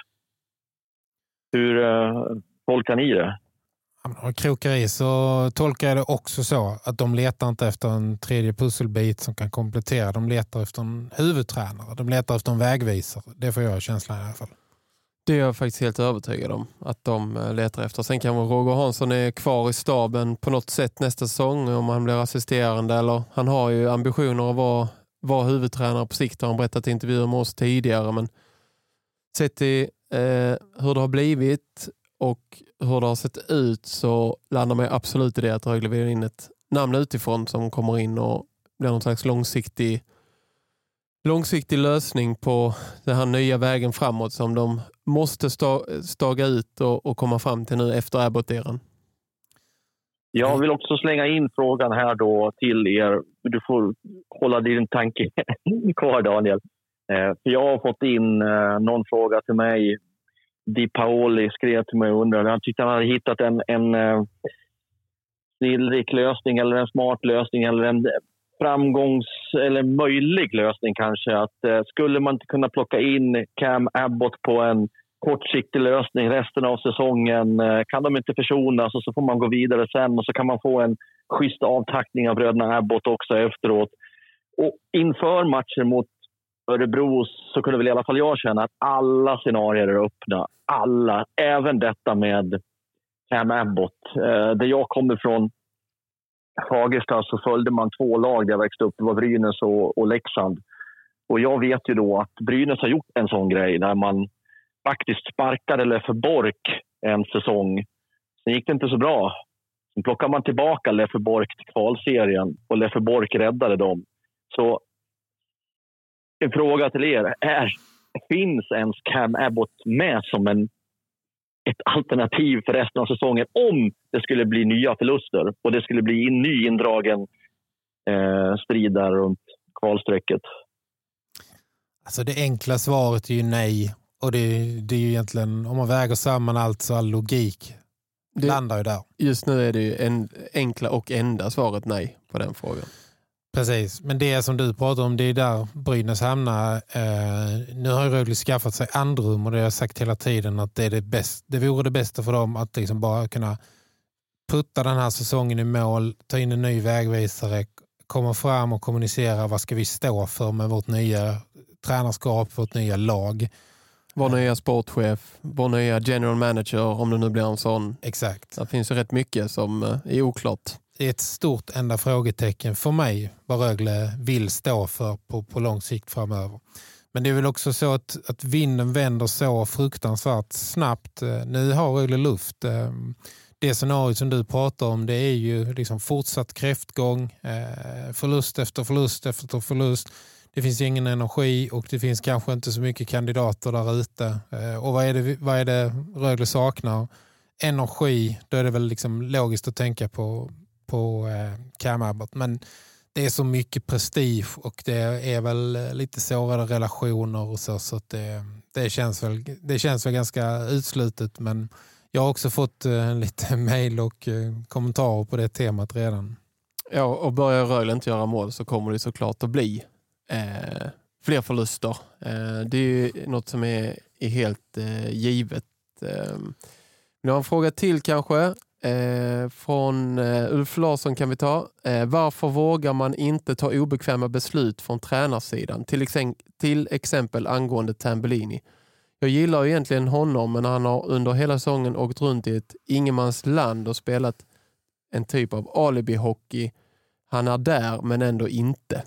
Hur tolkar ni det? Krokar i så tolkar jag det också så att de letar inte efter en tredje pusselbit som kan komplettera. De letar efter en huvudtränare. De letar efter en vägvisare. Det får jag känslan i alla fall. Det är jag faktiskt helt övertygad om att de letar efter. Sen kan Roger Hansson är kvar i staben på något sätt nästa säsong om han blir assisterande. Eller han har ju ambitioner att vara huvudtränare på sikt, har han berättat i intervjuer med oss tidigare. Men sett till hur det har blivit och hur det har sett ut så landar man absolut i det att Rögle vill in ett namn utifrån som kommer in och blir någon slags långsiktig lösning på den här nya vägen framåt som de måste staga ut och komma fram till nu efter Abbott-eran. Jag vill också slänga in frågan här då till er. Du får hålla din tanke kvar, Daniel. För jag har fått in någon fråga till mig. Di Paoli skrev till mig och undrade. Han tyckte han hade hittat en snillrik lösning eller en smart lösning eller en eller möjlig lösning kanske. Att skulle man inte kunna plocka in Cam Abbott på en kortsiktig lösning resten av säsongen, kan de inte försonas och så får man gå vidare sen och så kan man få en schysst avtackning av bröderna Abbott också efteråt. Och inför matcher mot Örebro så kunde väl i alla fall jag känna att alla scenarier är öppna. Alla, även detta med Cam Abbott. Där jag kommer från Fagersta så följde man 2 lag där jag växte upp. Det var Brynäs och Leksand. Och jag vet ju då att Brynäs har gjort en sån grej där man faktiskt sparkade Leffe Bork en säsong. Sen gick det inte så bra. Sen plockade man tillbaka Leffe Bork till kvalserien och Leffe Bork räddade dem. Så en fråga till er finns ens Cam Abbott med som ett alternativ för resten av säsongen om det skulle bli nya förluster och det skulle bli en ny indragen strid där runt kvalsträcket? Alltså det enkla svaret är ju nej. Och det är ju egentligen, om man väger samman allt så all logik landar ju där. Just nu är det ju en enkla och enda svaret nej på den frågan. Precis, men det som du pratar om, det är där Brynäs hamnar. Nu har ju Rögle skaffat sig andrum och det har jag sagt hela tiden att det är det vore det bästa för dem att liksom bara kunna putta den här säsongen i mål, ta in en ny vägvisare, komma fram och kommunicera vad ska vi stå för med vårt nya tränarskap, vårt nya lag. Vår nya sportchef, vår nya general manager, om det nu blir en sån. Exakt. Det finns ju rätt mycket som är oklart. Det är ett stort enda frågetecken för mig vad Rögle vill stå för på lång sikt framöver. Men det är väl också så att vinden vänder så fruktansvärt snabbt. Nu har Rögle luft. Det scenario som du pratar om, det är ju liksom fortsatt kräftgång, förlust efter förlust efter förlust. Det finns ingen energi och det finns kanske inte så mycket kandidater där ute. Och vad är det Rögle saknar? Energi, då är det väl liksom logiskt att tänka på Cam Abbott. Men det är så mycket prestige och det är väl lite sårade relationer och så att det känns väl ganska utslutet, men jag har också fått lite mejl och kommentarer på det temat redan. Ja, och börjar Rögle inte göra mål så kommer det såklart att bli fler förluster. Det är ju något som är helt givet. Vi har en fråga till kanske. Från Ulf Larsson kan vi ta. Varför vågar man inte ta obekväma beslut från tränarsidan? Till exempel angående Tambellini. Jag gillar ju egentligen honom, men han har under hela säsongen åkt runt i ett ingenmans land och spelat en typ av alibi-hockey. Han är där, men ändå inte.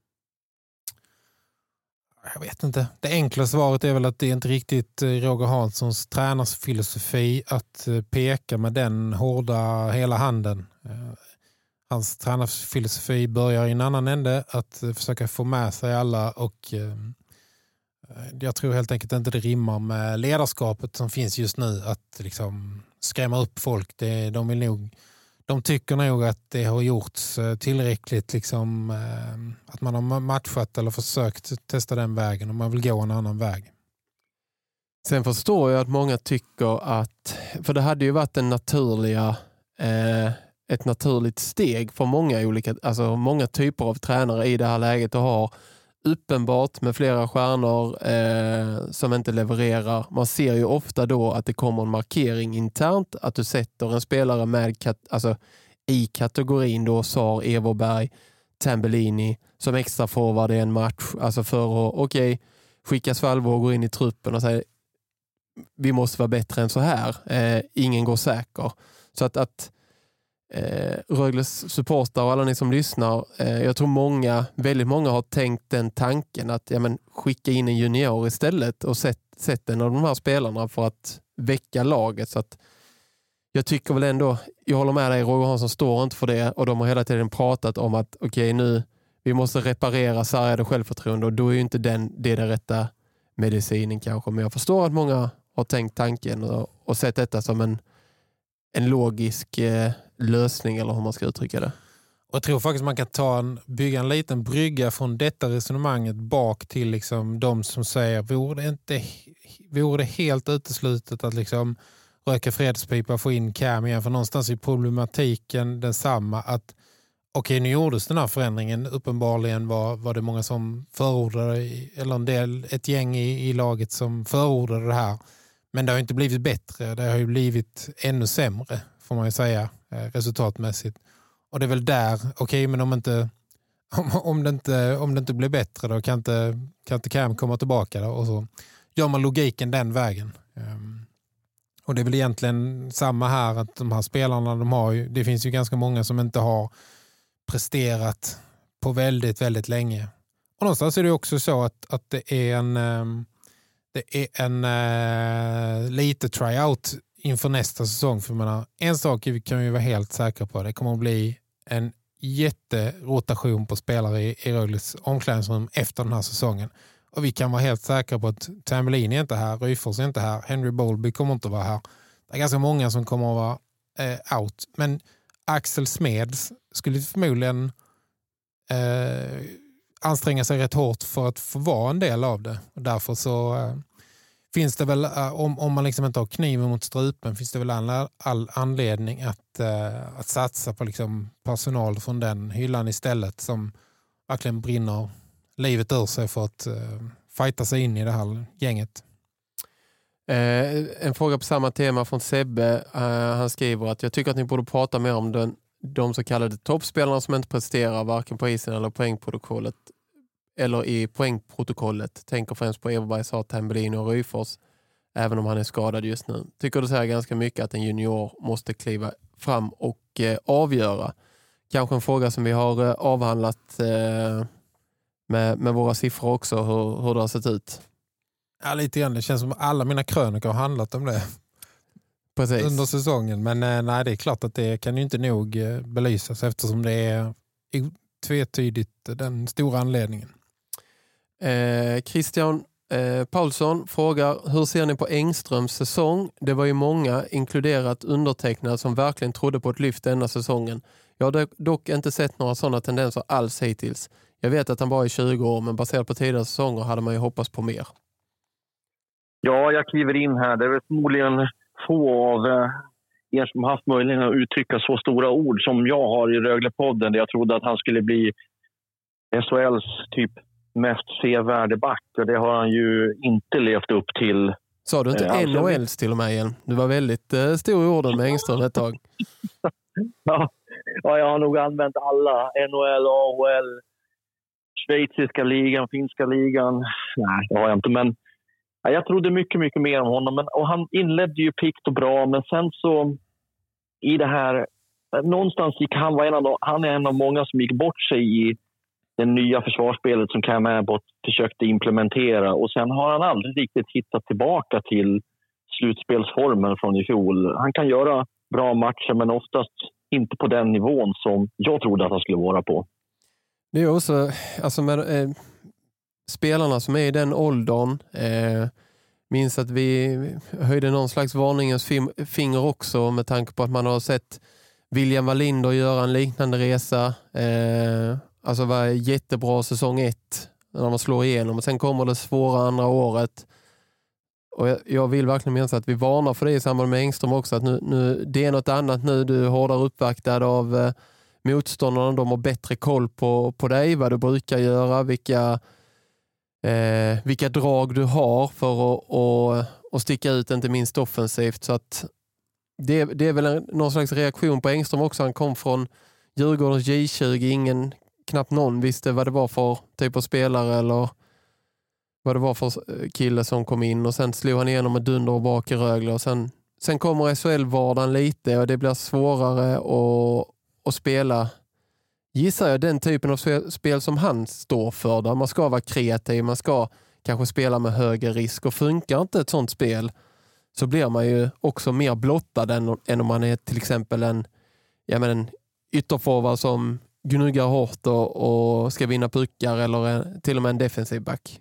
Jag vet inte. Det enkla svaret är väl att det är inte riktigt Roger Hanssons tränarsfilosofi att peka med den hårda hela handen. Hans tränarfilosofi börjar i en annan ände, att försöka få med sig alla, och jag tror helt enkelt inte det rimmar med ledarskapet som finns just nu, att liksom skrämma upp folk. De tycker nog att det har gjorts tillräckligt, liksom, att man har matchat eller försökt testa den vägen och man vill gå en annan väg. Sen förstår jag att många tycker att, för det hade ju varit ett naturligt steg för många typer av tränare i det här läget, och har uppenbart med flera stjärnor som inte levererar. Man ser ju ofta då att det kommer en markering internt, att du sätter en spelare med i kategorin då Sar, Everberg, Tambellini som extra forward i en match, alltså för att skicka Svalvåg och gå in i truppen och säga vi måste vara bättre än så här. Ingen går säker. Så att Rögles supportrar och alla ni som lyssnar, jag tror väldigt många har tänkt den tanken att skicka in en junior istället och sätt en av de här spelarna för att väcka laget. Så att jag tycker väl ändå, jag håller med dig, Roger Hansson står inte för det, och de har hela tiden pratat om att nu vi måste reparera sargade självförtroende, och då är ju inte det rätta medicinen kanske, men jag förstår att många har tänkt tanken och sett detta som en logisk lösning, eller hur man ska uttrycka det. Och jag tror faktiskt man kan bygga en liten brygga från detta resonemanget bak till liksom de som säger, vore det helt uteslutet att liksom röka fredspipa och få in Cam igen, för någonstans är problematiken densamma, att nu gjordes den här förändringen, uppenbarligen var det många som förordade, eller ett gäng i laget som förordade det här, men det har inte blivit bättre, det har ju blivit ännu sämre, får man ju säga, resultatmässigt. Och det är väl där, men om det inte blir bättre, då kan inte Cam komma tillbaka då, och så gör man logiken den vägen. Och det är väl egentligen samma här, att de här spelarna, det finns ju ganska många som inte har presterat på väldigt, väldigt länge. Och någonstans är det också så att det är en lite tryout inför nästa säsong. För en sak kan vi vara helt säkra på, det kommer att bli en jätterotation på spelare i Rögles omklädningsrum efter den här säsongen. Och vi kan vara helt säkra på att Tambellini är inte här, Ryfors är inte här, Henry Bowlby kommer inte vara här. Det är ganska många som kommer att vara out. Men Axel Smeds skulle förmodligen anstränga sig rätt hårt för att få vara en del av det. Och därför så finns det väl, om man liksom inte har kniven mot strupen, finns det väl all anledning att satsa på liksom personal från den hyllan istället, som verkligen brinner livet ur sig för att fighta sig in i det här gänget. En fråga på samma tema från Sebbe. Han skriver att jag tycker att ni borde prata mer om de så kallade toppspelarna som inte presterar varken på isen eller poängprotokollet eller i poängprotokollet. Tänker främst på Everberg, Sar, Tambellini och Ryfors, även om han är skadad just nu. Tycker du säger ganska mycket att en junior måste kliva fram och avgöra. Kanske en fråga som vi har avhandlat med våra siffror också, hur det har sett ut. Ja, lite grann. Det känns som att alla mina krönikor har handlat om det. Precis. Under säsongen. Men nej, det är klart att det kan ju inte nog belysas, eftersom det är tvetydigt den stora anledningen. Christian Paulsson frågar, hur ser ni på Engströms säsong? Det var ju många, inkluderat undertecknad, som verkligen trodde på ett lyft denna säsongen. Jag har dock inte sett några sådana tendenser alls hittills. Jag vet att han bara är 20 år, men baserat på tidigare säsonger hade man ju hoppats på mer. Ja, jag kliver in här. Det är förmodligen få av er som har haft möjlighet att uttrycka så stora ord som jag har i Rögle-podden, där jag trodde att han skulle bli SHLs typ mest sevärde back, och det har han ju inte levt upp till. Sa du inte NHLs till och med igen? Du var väldigt stor i orden med Engström ett tag. Ja, jag har nog använt alla. NHL, AHL, schweiziska ligan, finska ligan. Nej, det har jag inte, men jag trodde mycket, mycket mer om honom. Och han inledde ju pickt och bra, men sen så i det här, någonstans gick han är en av många som gick bort sig i det nya försvarsspelet som Cam Abbott försökte implementera. Och sen har han aldrig riktigt hittat tillbaka till slutspelsformen från i fjol. Han kan göra bra matcher, men oftast inte på den nivån som jag trodde att han skulle vara på. Det är också, alltså med spelarna som är i den åldern, minns att vi höjde någon slags varningens finger också, med tanke på att man har sett William Wallinder göra en liknande resa. Alltså var jättebra säsong 1 när man slår igenom, och sen kommer det svåra andra året. Och jag vill verkligen minnas att vi varnar för det i samband med Engström också, att nu det är något annat nu. Du är hårdare uppvaktad av motståndarna, de har bättre koll på dig, vad du brukar göra, vilka drag du har för att sticka ut, inte minst offensivt. Så att det är väl någon slags reaktion på Engström också. Han kom från Djurgårdens J20, knappt någon visste vad det var för typ av spelare eller vad det var för kille som kom in, och sen slog han igenom med dunder och bak i Rögle, och sen kommer SHL-vardagen lite, och det blir svårare att spela, gissar jag, den typen av spel som han står för, där man ska vara kreativ, man ska kanske spela med högre risk, och funkar inte ett sånt spel så blir man ju också mer blottad än om man är till exempel en ytterforward som gnuggar hårt och ska vinna puckar, eller till och med en defensiv back.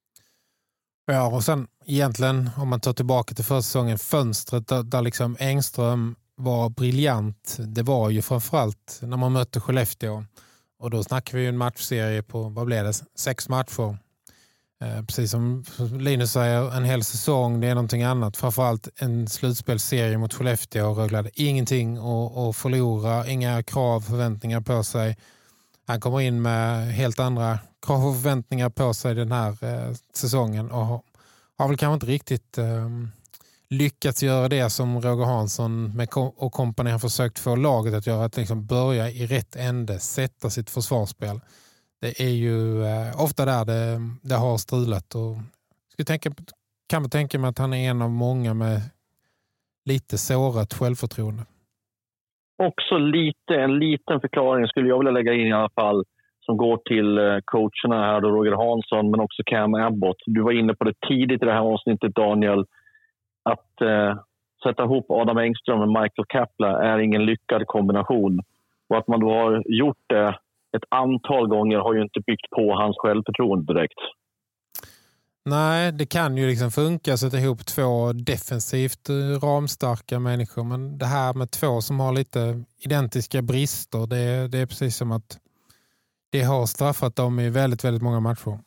Ja, och sen egentligen, om man tar tillbaka till förra säsongen, fönstret där liksom Engström var briljant, det var ju framförallt när man mötte Skellefteå. Och då snackar vi ju en matchserie på, vad blev det, 6 matcher. Precis som Linus säger, en hel säsong, det är någonting annat. Framförallt en slutspelsserie mot Skellefteå, och Rögle hade ingenting att förlora, inga krav, förväntningar på sig. Han kommer in med helt andra krav och förväntningar på sig den här säsongen, och har väl kanske inte riktigt lyckats göra det som Roger Hansson och kompani har försökt få laget att göra, att liksom börja i rätt ände, sätta sitt försvarsspel. Det är ju ofta där det har strulat, och kan man tänka mig att han är en av många med lite sårat självförtroende. Också en liten förklaring skulle jag vilja lägga in i alla fall, som går till coacherna här då, Roger Hansson, men också Cam Abbott. Du var inne på det tidigt i det här avsnittet, Daniel, att sätta ihop Adam Engström och Michael Kapla är ingen lyckad kombination. Och att man då har gjort det ett antal gånger har ju inte byggt på hans självförtroende direkt. Nej, det kan ju liksom funka att sätta ihop 2 defensivt ramstarka människor, men det här med 2 som har lite identiska brister, det är precis som att det har straffat dem i väldigt, väldigt många matcher.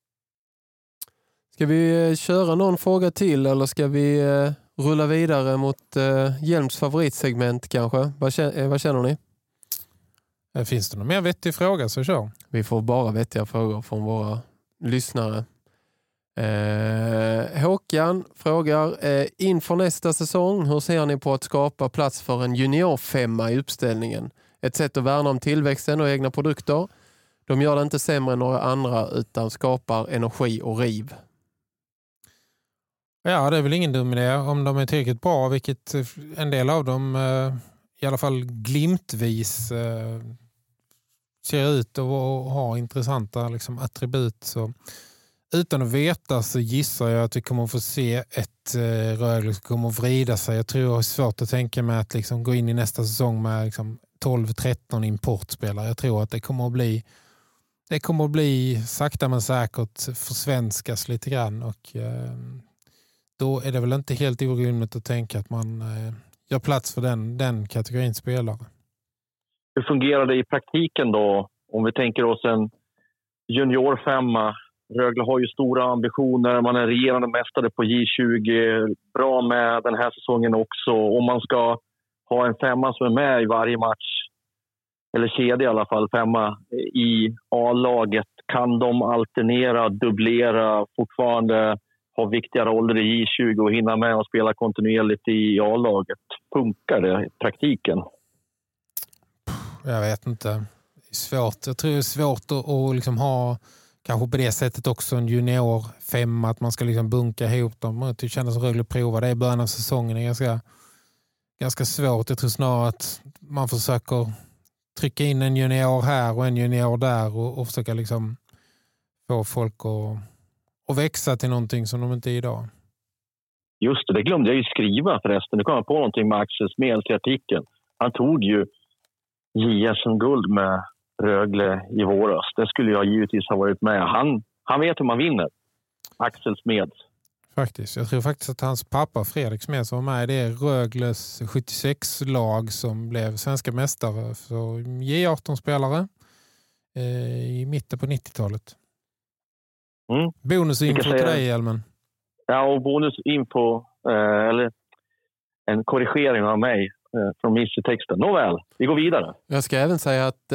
Ska vi köra någon fråga till, eller ska vi rulla vidare mot Hjelms favoritsegment kanske? Vad känner ni? Finns det någon mer vettig fråga så kör. Vi får bara vettiga frågor från våra lyssnare. Håkan frågar, inför nästa säsong, hur ser ni på att skapa plats för en junior-5 i uppställningen? Ett sätt att värna om tillväxten och egna produkter. De gör det inte sämre än några andra, utan skapar energi och riv. Ja, det är väl ingen dum idé om de är tillräckligt bra, vilket en del av dem i alla fall glimtvis ser ut och har intressanta liksom, attribut. Så utan att veta så gissar jag att vi kommer att få se ett Rögle som kommer att vrida sig. Jag tror det är svårt att tänka mig att liksom, gå in i nästa säsong med liksom, 12-13 importspelare. Jag tror att det kommer att bli det kommer att bli sakta men säkert försvenskas lite grann och då är det väl inte helt orimligt att tänka att man gör plats för den kategorin spelare. Hur fungerar det i praktiken då? Om vi tänker oss en juniorfemma. Rögle har ju stora ambitioner. Man är regerande mästare på J20. Bra med den här säsongen också. Om man ska ha en femma som är med i varje match, eller kedja i alla fall, femma i A-laget. Kan de alternera, dubblera, fortfarande ha viktiga roller i J20 och hinna med och spela kontinuerligt i A-laget? Funkar det i praktiken? Jag vet inte. Det är svårt. Jag tror det är svårt att liksom ha kanske på det sättet också en junior femma, att man ska liksom bunka ihop dem. Det känns som Rögle prova det i början av säsongen. Det är ganska svårt. Jag tror snarare att man försöker trycka in en junior här och en junior där och försöka liksom få folk att växa till någonting som de inte är idag. Just det glömde jag ju skriva förresten. Nu kom jag på någonting med Axel Smeds i artikeln. Han tog ju JSM-guld med Rögle i våras. Det skulle jag givetvis ha varit med. Han vet hur man vinner. Axel Smeds. Faktiskt. Jag tror faktiskt att hans pappa Fredrik Smeds var med i det Rögles 76-lag som blev svenska mästare för J18-spelare i mitten på 90-talet. Bonusinfo till dig, Hjelmen. Ja, och bonusinfo eller en korrigering av mig från miss i texten. Nåväl, vi går vidare. Jag ska även säga att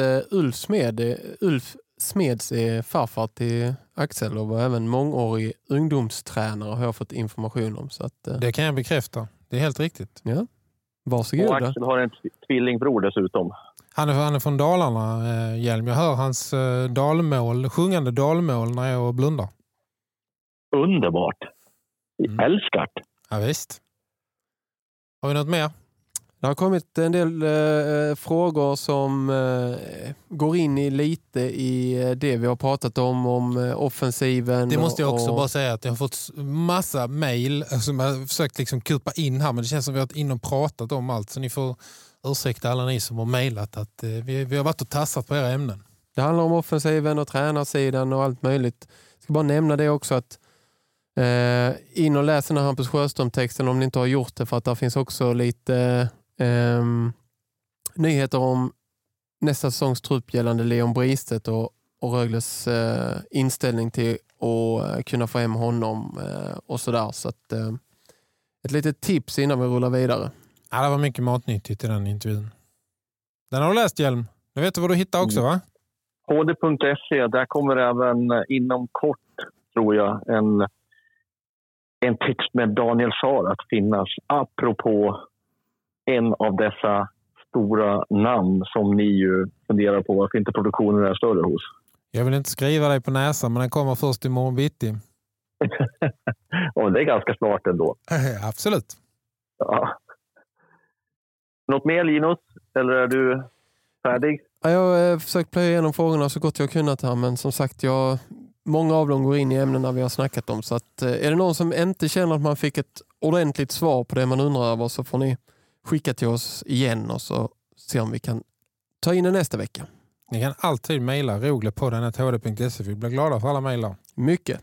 Ulf Smeds är farfar till Axel och var även mångårig ungdomstränare, har jag fått information om. Så att, det kan jag bekräfta. Det är helt riktigt. Ja, varsågod. Och Axel har en tvillingbror dessutom. Han är från Dalarna, Hjelm. Jag hör hans sjungande dalmål när jag blundar. Underbart. Älskar det. Ja, visst. Har vi något mer? Det har kommit en del frågor som går in i lite i det vi har pratat om offensiven. Det måste jag också bara säga att jag har fått massa mejl som jag har försökt liksom kupa in här, men det känns som vi har varit in och pratat om allt, så ni får ursäkta alla ni som har mejlat att vi har varit och tassat på era ämnen. Det handlar om offensiven och tränarsidan och allt möjligt. Jag ska bara nämna det också att in och läs den här Hampus Sjöström-texten om ni inte har gjort det, för att där finns också lite nyheter om nästa säsongs trupp gällande Leon Bristedt och Rögles inställning till att kunna få hem honom och sådär. Så att ett litet tips innan vi rullar vidare. Ja, det var mycket matnyttigt i den intervjun. Den har du läst, Hjelm. Du vet vad du hittar också, va? hd.se, där kommer även inom kort, tror jag, en text med Daniel Saar att finnas apropå en av dessa stora namn som ni ju funderar på varför inte produktionen är större hos. Jag vill inte skriva dig på näsan, men den kommer först i morgon bitti. Och det är ganska snart ändå. Absolut. Ja. Något mer, Linus? Eller är du färdig? Ja, jag har försökt plöja igenom frågorna så gott jag kunnat här, men som sagt, många av dem går in i ämnena vi har snackat om. Så att, är det någon som inte känner att man fick ett ordentligt svar på det man undrar över, så får ni skicka till oss igen och så se om vi kan ta in det nästa vecka. Ni kan alltid mejla roglepodden@hd.se. Vi blir glada för alla mejlar. Mycket.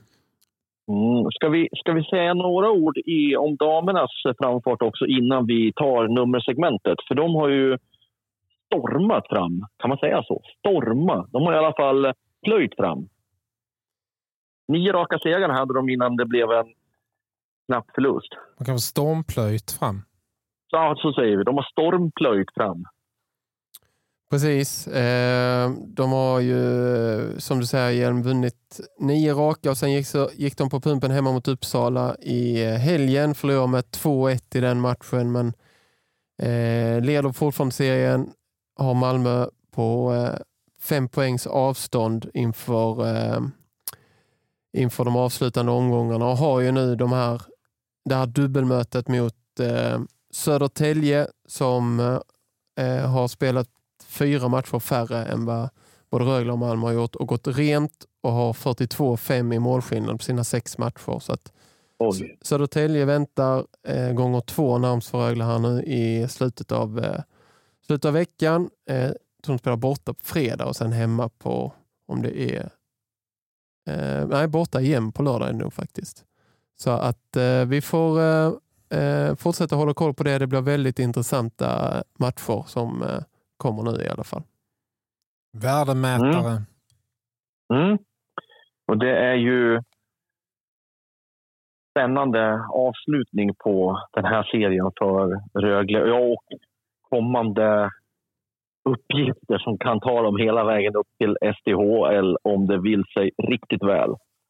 Ska vi säga några ord om damernas framfart också innan vi tar nummersegmentet? För de har ju stormat fram, kan man säga så? Storma. De har i alla fall plöjt fram. 9 raka segrar hade de innan det blev en knapp förlust. Man kan få stormplöjt fram. Ja, så säger vi. De har stormplöjt fram. Precis. De har ju, som du säger, Hjelm, vunnit 9 raka och sen gick de på pumpen hemma mot Uppsala i helgen. Förlorade med 2-1 i den matchen, men leder fortfarande serien. Har Malmö på 5 poängs avstånd inför de avslutande omgångarna och har ju nu det här dubbelmötet mot Södertälje som har spelat 4 matcher färre än vad både Rögle och Malmö har gjort och gått rent och har 42-5 i målskillnad på sina 6 matcher. Så att Södertälje väntar gånger 2 närmast för Rögle här nu i slutet av veckan. De spelar borta på fredag och sen hemma på om det är nej, borta igen på lördag ändå faktiskt. Så att vi får fortsätta hålla koll på det. Det blir väldigt intressanta matcher som kommer nu i alla fall. Värdemätare. Och det är ju spännande avslutning på den här serien för Rögle. Och kommande uppgifter som kan ta dem hela vägen upp till SDHL om det vill sig riktigt väl.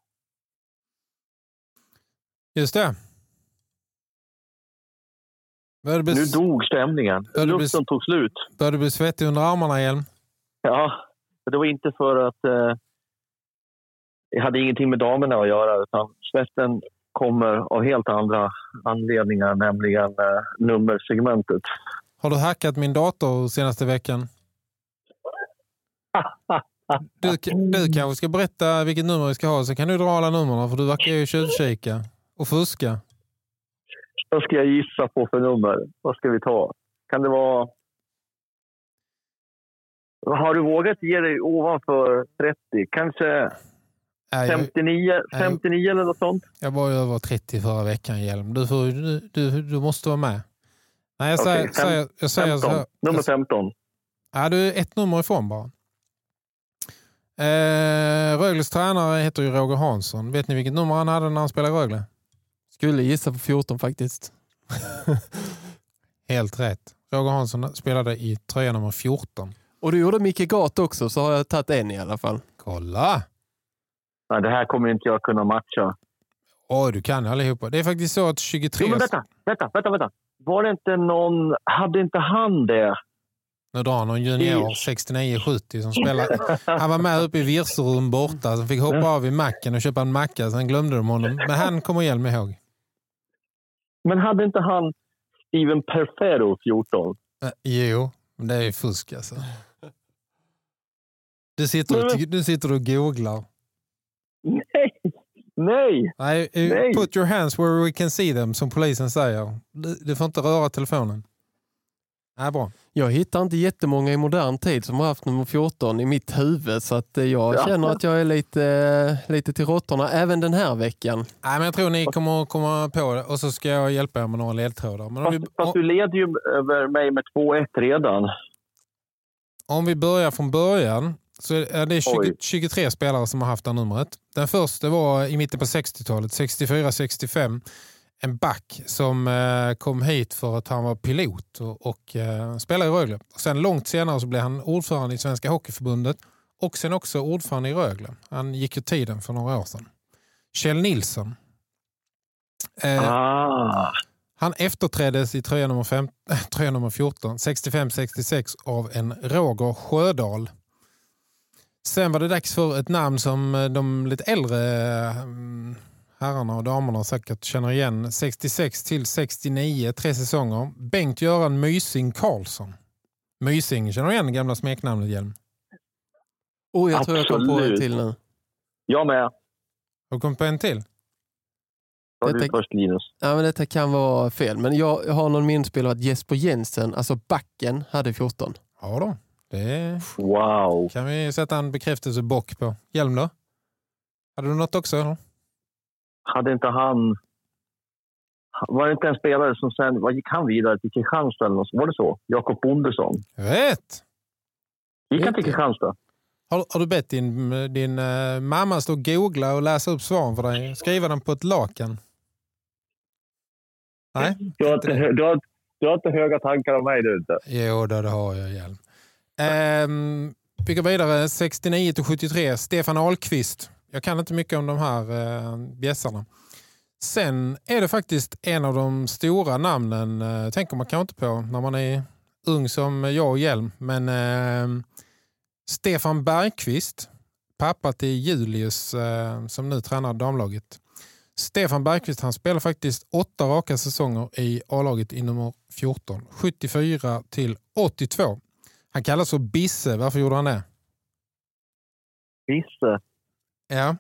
Just det. Nu dog stämningen. Luften tog slut. Började du bli svettig under armarna igen? Ja, det var inte för att jag hade ingenting med damerna att göra, utan svetten kommer av helt andra anledningar, nämligen nummersegmentet. Har du hackat min dator senaste veckan? Du kanske ska berätta vilket nummer vi ska ha, så kan du dra alla nummerna, för du verkar ju tjuvkika och fuska. Vad ska jag gissa på för nummer? Vad ska vi ta? Kan det vara... Har du vågat ge dig ovanför 30? Kanske 59 eller något sånt? Jag var ju över 30 förra veckan, Hjelm. Du måste vara med. Nej, jag säger 15. så här. Nummer 15. Ja, du är ett nummer ifrån bara. Rögles tränare heter ju Roger Hansson. Vet ni vilket nummer han hade när han spelade i Rögle? Skulle gissa på 14 faktiskt. Helt rätt. Roger Hansson spelade i tröja nummer 14. Och du gjorde Micke Gat också, så har jag tagit en i alla fall. Kolla! Nej, det här kommer inte jag kunna matcha. Du kan allihopa. Det är faktiskt så att 23... Jo, men vänta. Var det inte någon... Hade inte han det? Nu drar han någon junior 69-70 som spelar. Han var med uppe i Virserum borta, som fick hoppa av i macken och köpa en macka. Sen glömde de honom. Men han kommer Hjelm ihåg. Men hade inte han Steven Perfero 14? Jo, men det är fusk alltså. Du sitter och googlar. Nej. Put your hands where we can see them, som polisen säger. Du får inte röra telefonen. Nej, bra. Jag hittar inte jättemånga i modern tid som har haft nummer 14 i mitt huvud, så att jag känner att jag är lite till råttorna även den här veckan. Nej, men jag tror ni kommer komma på det, och så ska jag hjälpa er med några ledtrådar. Men fast du leder ju över mig med 2-1 redan. Om vi börjar från början så är det 23 spelare som har haft det numret. Den första var i mitten på 60-talet, 64-65. En back som kom hit för att han var pilot och spelade i Rögle. Och sen långt senare så blev han ordförande i Svenska Hockeyförbundet och sen också ordförande i Rögle. Han gick ju tiden för några år sedan. Kjell Nilsson. Han efterträddes i tröja nummer 14, 65-66 av en Roger Sjödahl. Sen var det dags för ett namn som de lite äldre herrarna och damerna säkert känner igen. 66-69, 3 säsonger. Bengt-Göran Mysing Karlsson. Mysing, känner du igen gamla smeknamnet, Hjelm? Jag tror jag kom på en till nu. Jag med. Har du kommit på en till? Först Linus. Ja, men detta kan vara fel. Men jag har någon minspel av att Jesper Jensen, alltså backen, hade 14. Ja då. Det wow. Kan vi sätta en bekräftelsebock på. Hjelm då? Hade du något också? Eller? Hade inte han... Var det inte en spelare som sen... Gick han vidare till Kristianstad eller något? Var det så? Jakob Bondesson. Rätt! Gick han till Kristianstad? Har du bett din mamma stå och googla och läsa upp svaren för dig? Skriva dem på ett lakan? Nej? Du har inte höga tankar om mig, du inte. Jo, det har jag, Hjelm. Vi går vidare. 69-73. Stefan Ahlqvist. Jag kan inte mycket om de här bjässarna. Sen är det faktiskt en av de stora namnen, tänker man kanske inte på när man är ung som jag och Hjelm. Men Stefan Bergqvist, pappa till Julius som nu tränar damlaget. Stefan Bergqvist, han spelar faktiskt 8 raka säsonger i A-laget i nummer 14. 74-82. Han kallas för Bisse. Varför gjorde han det? Bisse? Ja.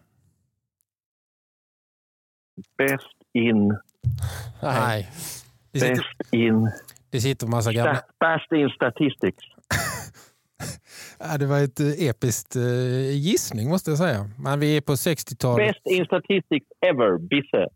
Best in. Nej. Best in. Det sitter en massa gamla... Best in statistics. Ja, det var ett episkt gissning måste jag säga. Men vi är på 60-talet. Best in statistics ever, Bisse.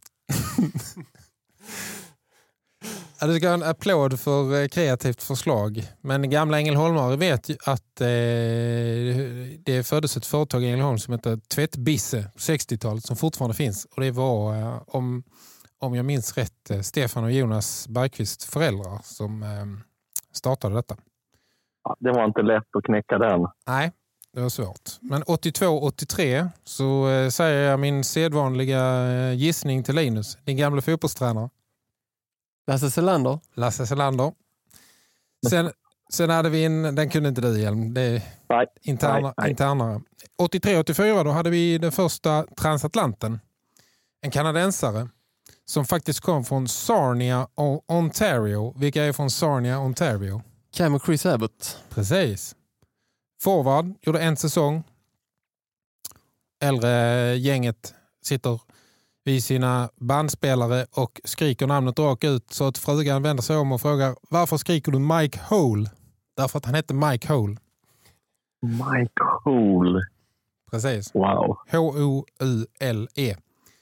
Ja, du ska ha en applåd för kreativt förslag. Men gamla Ängelholmare vet ju att det föddes ett företag i Ängelholm som heter Tvättbisse på 60-talet som fortfarande finns. Och det var, om jag minns rätt, Stefan och Jonas Bergqvist föräldrar som startade detta. Ja, det var inte lätt att knäcka den. Nej, det var svårt. Men 82-83 så säger jag min sedvanliga gissning till Linus. Din gamla fotbollstränare. Lasse Selander. Sen hade vi den kunde inte du, Hjelm. Det är internare. 83-84 då hade vi den första transatlanten. En kanadensare som faktiskt kom från Sarnia, Ontario. Vilka är från Sarnia, Ontario? Cam och Chris Abbott. Precis. Forward, gjorde en säsong. Äldre gänget sitter vid sina bandspelare och skriker namnet rakt ut så att frugan vänder sig om och frågar varför skriker du Mike Hole? Därför att han heter Mike Hole. Mike Hole. Precis. Wow. H-O-U-L-E.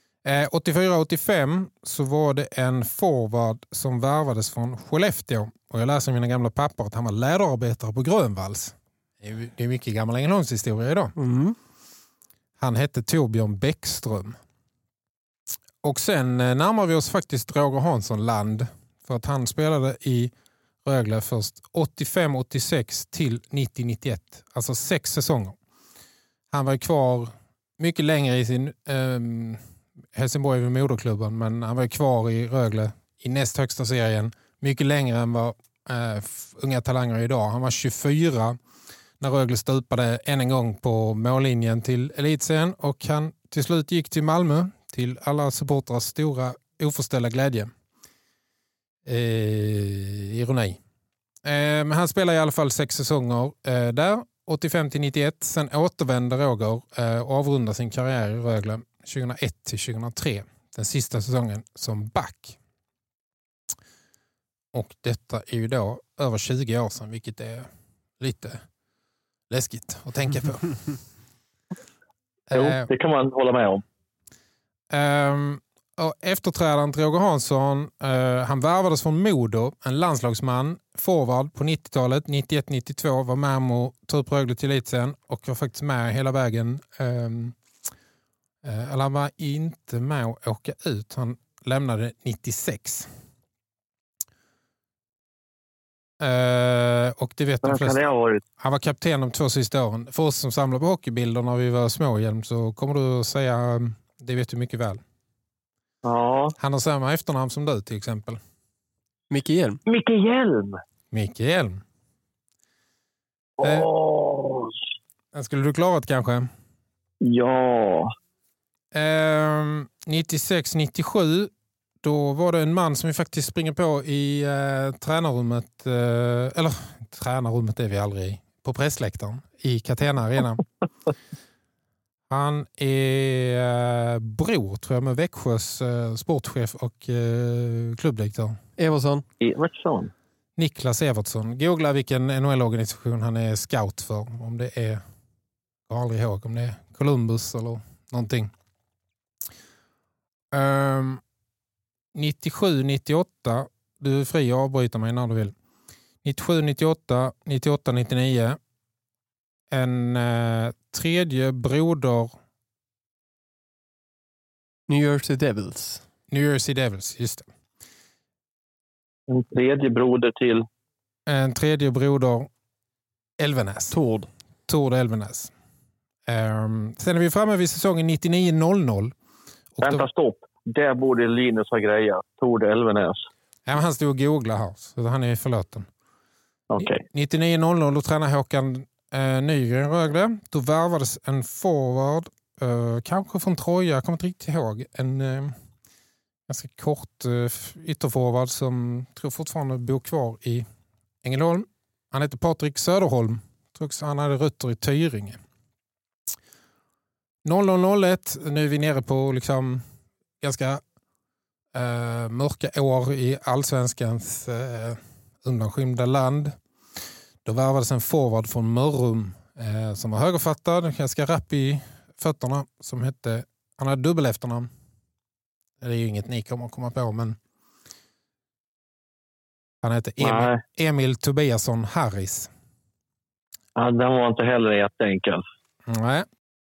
84-85 så var det en forward som värvades från Skellefteå. Och jag läser i mina gamla papper att han var läderarbetare på Grönvalls. Det är mycket gammal Ängelholmshistoria idag. Mm. Han hette Torbjörn Bäckström. Och sen närmar vi oss faktiskt Roger Hansson land. För att han spelade i Rögle först 85-86 till 90-91. Alltså 6 säsonger. Han var kvar mycket längre i sin Helsingborg vid moderklubben. Men han var kvar i Rögle i näst högsta serien. Mycket längre än vad unga talanger idag. Han var 24 när Rögle stupade en gång på mållinjen till elitserien. Och han till slut gick till Malmö. Till alla supportras stora oförställda glädje. Ironi. Men han spelade i alla fall 6 säsonger där. 85-91. Sen återvände Roger och avrundade sin karriär i Rögle 2001-2003. Den sista säsongen som back. Och detta är ju då över 20 år sedan, vilket är lite läskigt att tänka på. Jo, det kan man hålla med om. Och efterträdaren till Roger Hansson, han värvades från Modo, en landslagsman, forward på 90-talet, 91-92, var med om att ta upp Rögle till elitserien och var faktiskt med hela vägen. Eller han var inte med att åka ut, han lämnade 96. Och det vet de flesta. Han var kapten de 2 sista åren. För oss som samlar på hockeybilder när vi var små igen så kommer du att säga, det vet du mycket väl. Ja. Han har samma efternamn som du till exempel. Micke Hjelm. Micke Hjelm. Skulle du klarat kanske? Ja. 96-97 då var det en man som vi faktiskt springer på i tränarrummet. Eller tränarrummet är vi aldrig i. På pressläktaren i Catena Arena. Han är bror tror jag med Växjös sportchef och klubbdirektör. Evertsson. Niklas Evertsson. Googla vilken NHL-organisation han är scout för. Om det är, jag har aldrig ihåg om det är Columbus eller någonting. 97-98, du är fri att avbryta mig när du vill. 97-98, 98-99. En tredje broder. New Jersey Devils, just det. En tredje broder till? En tredje broder Elvenäs. Tord Elvenäs. Sen är vi framme vid säsongen 99-00. Vänta, stopp. Där borde Linus ha grejat. Tord Elvenäs. Ja, men han stod och googlade här, så han är förlåten. Okej. 99-00 då tränar Håkan Nygren Rögle. Då värvades en forward, kanske från Troja, jag kommer inte riktigt ihåg. En ganska kort ytterforward som tror fortfarande bor kvar i Ängelholm. Han heter Patrik Söderholm. Jag tror också han hade rötter i Tyringe. 0001, nu är vi nere på liksom ganska mörka år i allsvenskans undanskymda land. Då värvades en forward från Mörrum, som var högerfattad, ganska rapp i fötterna, som hette, han hade dubbel efternamn. Det är ju inget ni kommer att komma på, men han hette Emil Tobiasson Harris. Ja, den var inte heller jätteenkel. Nej.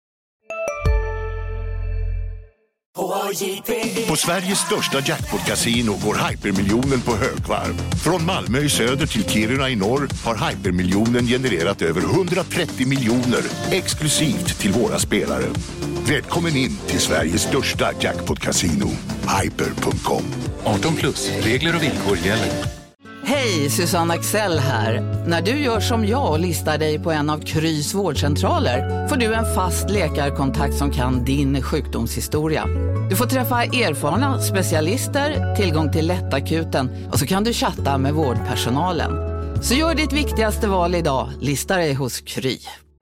På Sveriges största jackpot-casino går Hypermiljonen på högvarv. Från Malmö i söder till Kiruna i norr har Hypermiljonen genererat över 130 miljoner exklusivt till våra spelare. Välkommen in till Sveriges största jackpot-casino, hyper.com. 18+, regler och villkor gäller. Hej, Susanne Axel här. När du gör som jag och listar dig på en av Krys vårdcentraler får du en fast läkarkontakt som kan din sjukdomshistoria. Du får träffa erfarna specialister, tillgång till lättakuten och så kan du chatta med vårdpersonalen. Så gör ditt viktigaste val idag, lista dig hos Kry.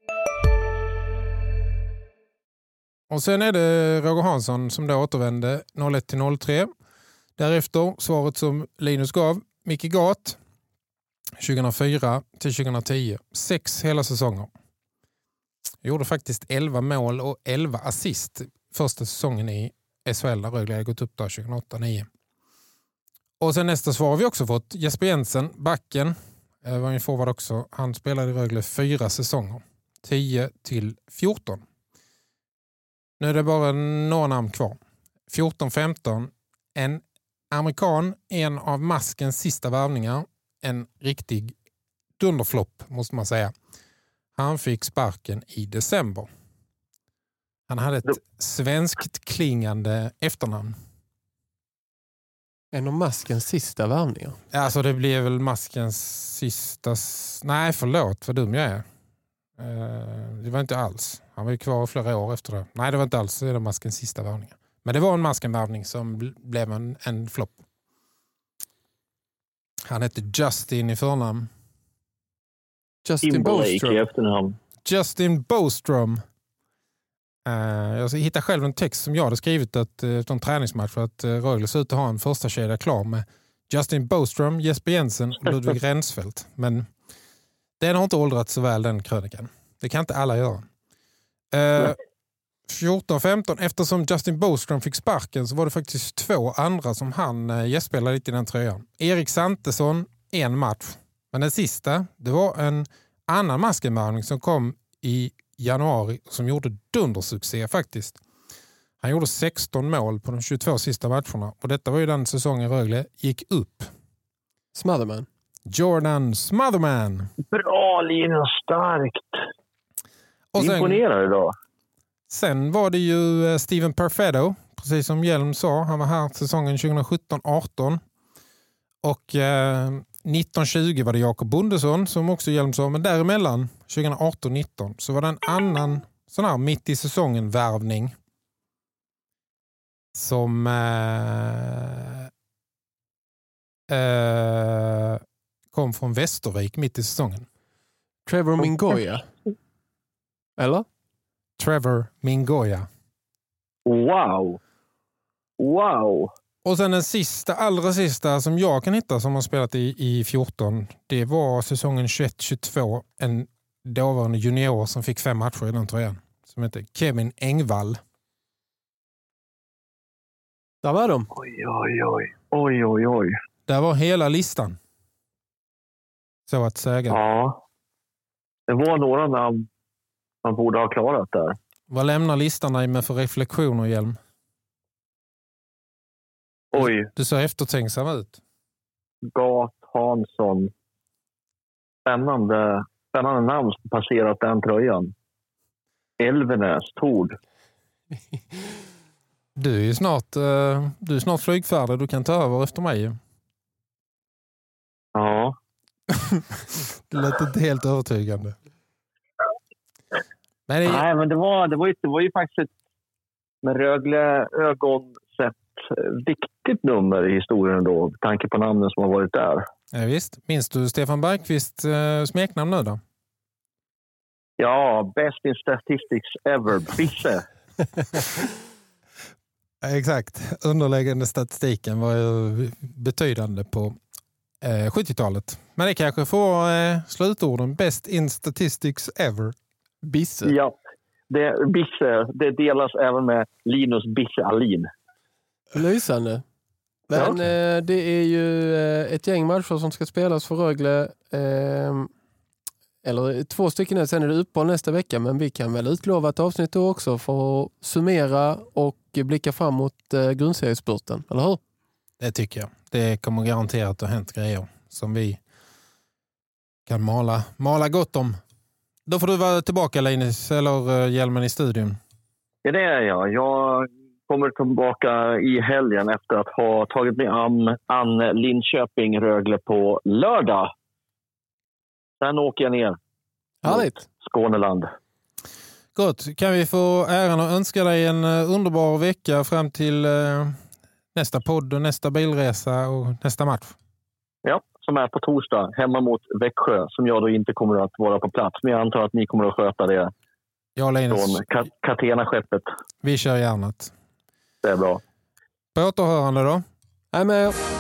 Och sen är det Roger Hansson som då återvände 01-03. Därefter svaret som Linus gav, Micke Gat 2004-2010. 6 hela säsonger. Jag gjorde faktiskt 11 mål och 11 assist första säsongen i SHL där Rögle hade gått upp där 2008-2009. Och sen nästa svar har vi också fått. Jesper Jensen, backen, var en forward också. Han spelade i Rögle 4 säsonger. 10-14. Nu är det bara några namn kvar. 14-15. En amerikan, en av Maskens sista värvningar. En riktig dunderflopp måste man säga. Han fick sparken i december. Han hade ett svenskt klingande efternamn. En av Maskens sista värvningar? Alltså det blev väl Maskens sista... Nej, förlåt vad dum jag är. Det var inte alls. Han var ju kvar flera år efter det. Nej, det var inte alls det var Maskens sista värvningar. Men det var en Maskenvärvning som blev en flopp. Han hette Justin i förnamn. Justin Boström. i efternamn. Justin Boström. Jag hittade själv en text som jag hade skrivit efter en träningsmatch för att Rögle ser ut att ha en första kedja klar med Justin Boström, Jesper Jensen och Ludvig Rensfeldt. Men den har inte åldrats så väl, den krönikan. Det kan inte alla göra. 14-15, eftersom Justin Boström fick sparken så var det faktiskt 2 andra som han gästspelade lite i den tröjan. Erik Santesson, 1 match. Men den sista, det var en annan maskenvärvning som kom i januari som gjorde dundersuccé faktiskt. Han gjorde 16 mål på de 22 sista matcherna och detta var ju den säsongen Rögle gick upp. Smotherman. Jordan Smotherman. Bra Linus, starkt. Och sen, imponerar idag. Sen var det ju Steven Perfetto, precis som Hjelm sa. Han var här säsongen 2017-18. Och 19-20 var det Jakob Bondesson som också Hjelm sa. Men däremellan, 2018-19, så var det en annan sån här mitt i säsongen värvning som kom från Västervik mitt i säsongen. Trevor Mingoya. Eller? Trevor Mingoya. Wow. Och sen den allra sista som jag kan hitta som har spelat i 14, det var säsongen 21-22. En dåvarande junior som fick 5 matcher i den tröjan. Som heter Kevin Engvall. Där var de. Oj. Där var hela listan. Så att säga. Ja. Det var några namn man borde ha klarat där. Vad lämnar listan dig med för reflektioner, Hjelm? Oj. Du ser eftertänksam ut. Gat, Hansson. Spännande namn som passerat den tröjan. Elvenäs, Tord. Du är snart flygfärdig. Du kan ta över efter mig. Ja. Det lät inte helt övertygande. Nej, men det var ju faktiskt ett med Rögle-ögon sett viktigt nummer i historien då, med tanke på namnen som har varit där. Ja, visst. Minns du Stefan Bergqvist smeknamn nu då? Ja, best in statistics ever, Bisse. Exakt. Underliggande statistiken var ju betydande på 70-talet. Men det kanske får slutorden best in statistics ever Bisse. Ja, det delas även med Linus Bisse Alin. Lysande. Men det är ju ett gäng matcher som ska spelas för Rögle. Eller 2 stycken, sen är det uppehåll nästa vecka. Men vi kan väl utlova ett avsnitt då också för att summera och blicka fram mot grundseriespurten, eller hur? Det tycker jag. Det kommer garanterat att ha hänt grejer som vi kan mala gott om. Då får du vara tillbaka, Linus, eller Hjelmen i studion. Ja, det är jag. Jag kommer tillbaka i helgen efter att ha tagit mig an Linköping-Rögle på lördag. Sen åker jag ner. Härligt. Skåneland. Gott. Kan vi få äran att önska dig en underbar vecka fram till nästa podd och nästa bilresa och nästa match. Ja, som är på torsdag hemma mot Växjö, som jag då inte kommer att vara på plats. Men jag antar att ni kommer att sköta det Linus. från Catena-skeppet. Vi kör gärna. Det är bra. På återhörande då. Hej med er.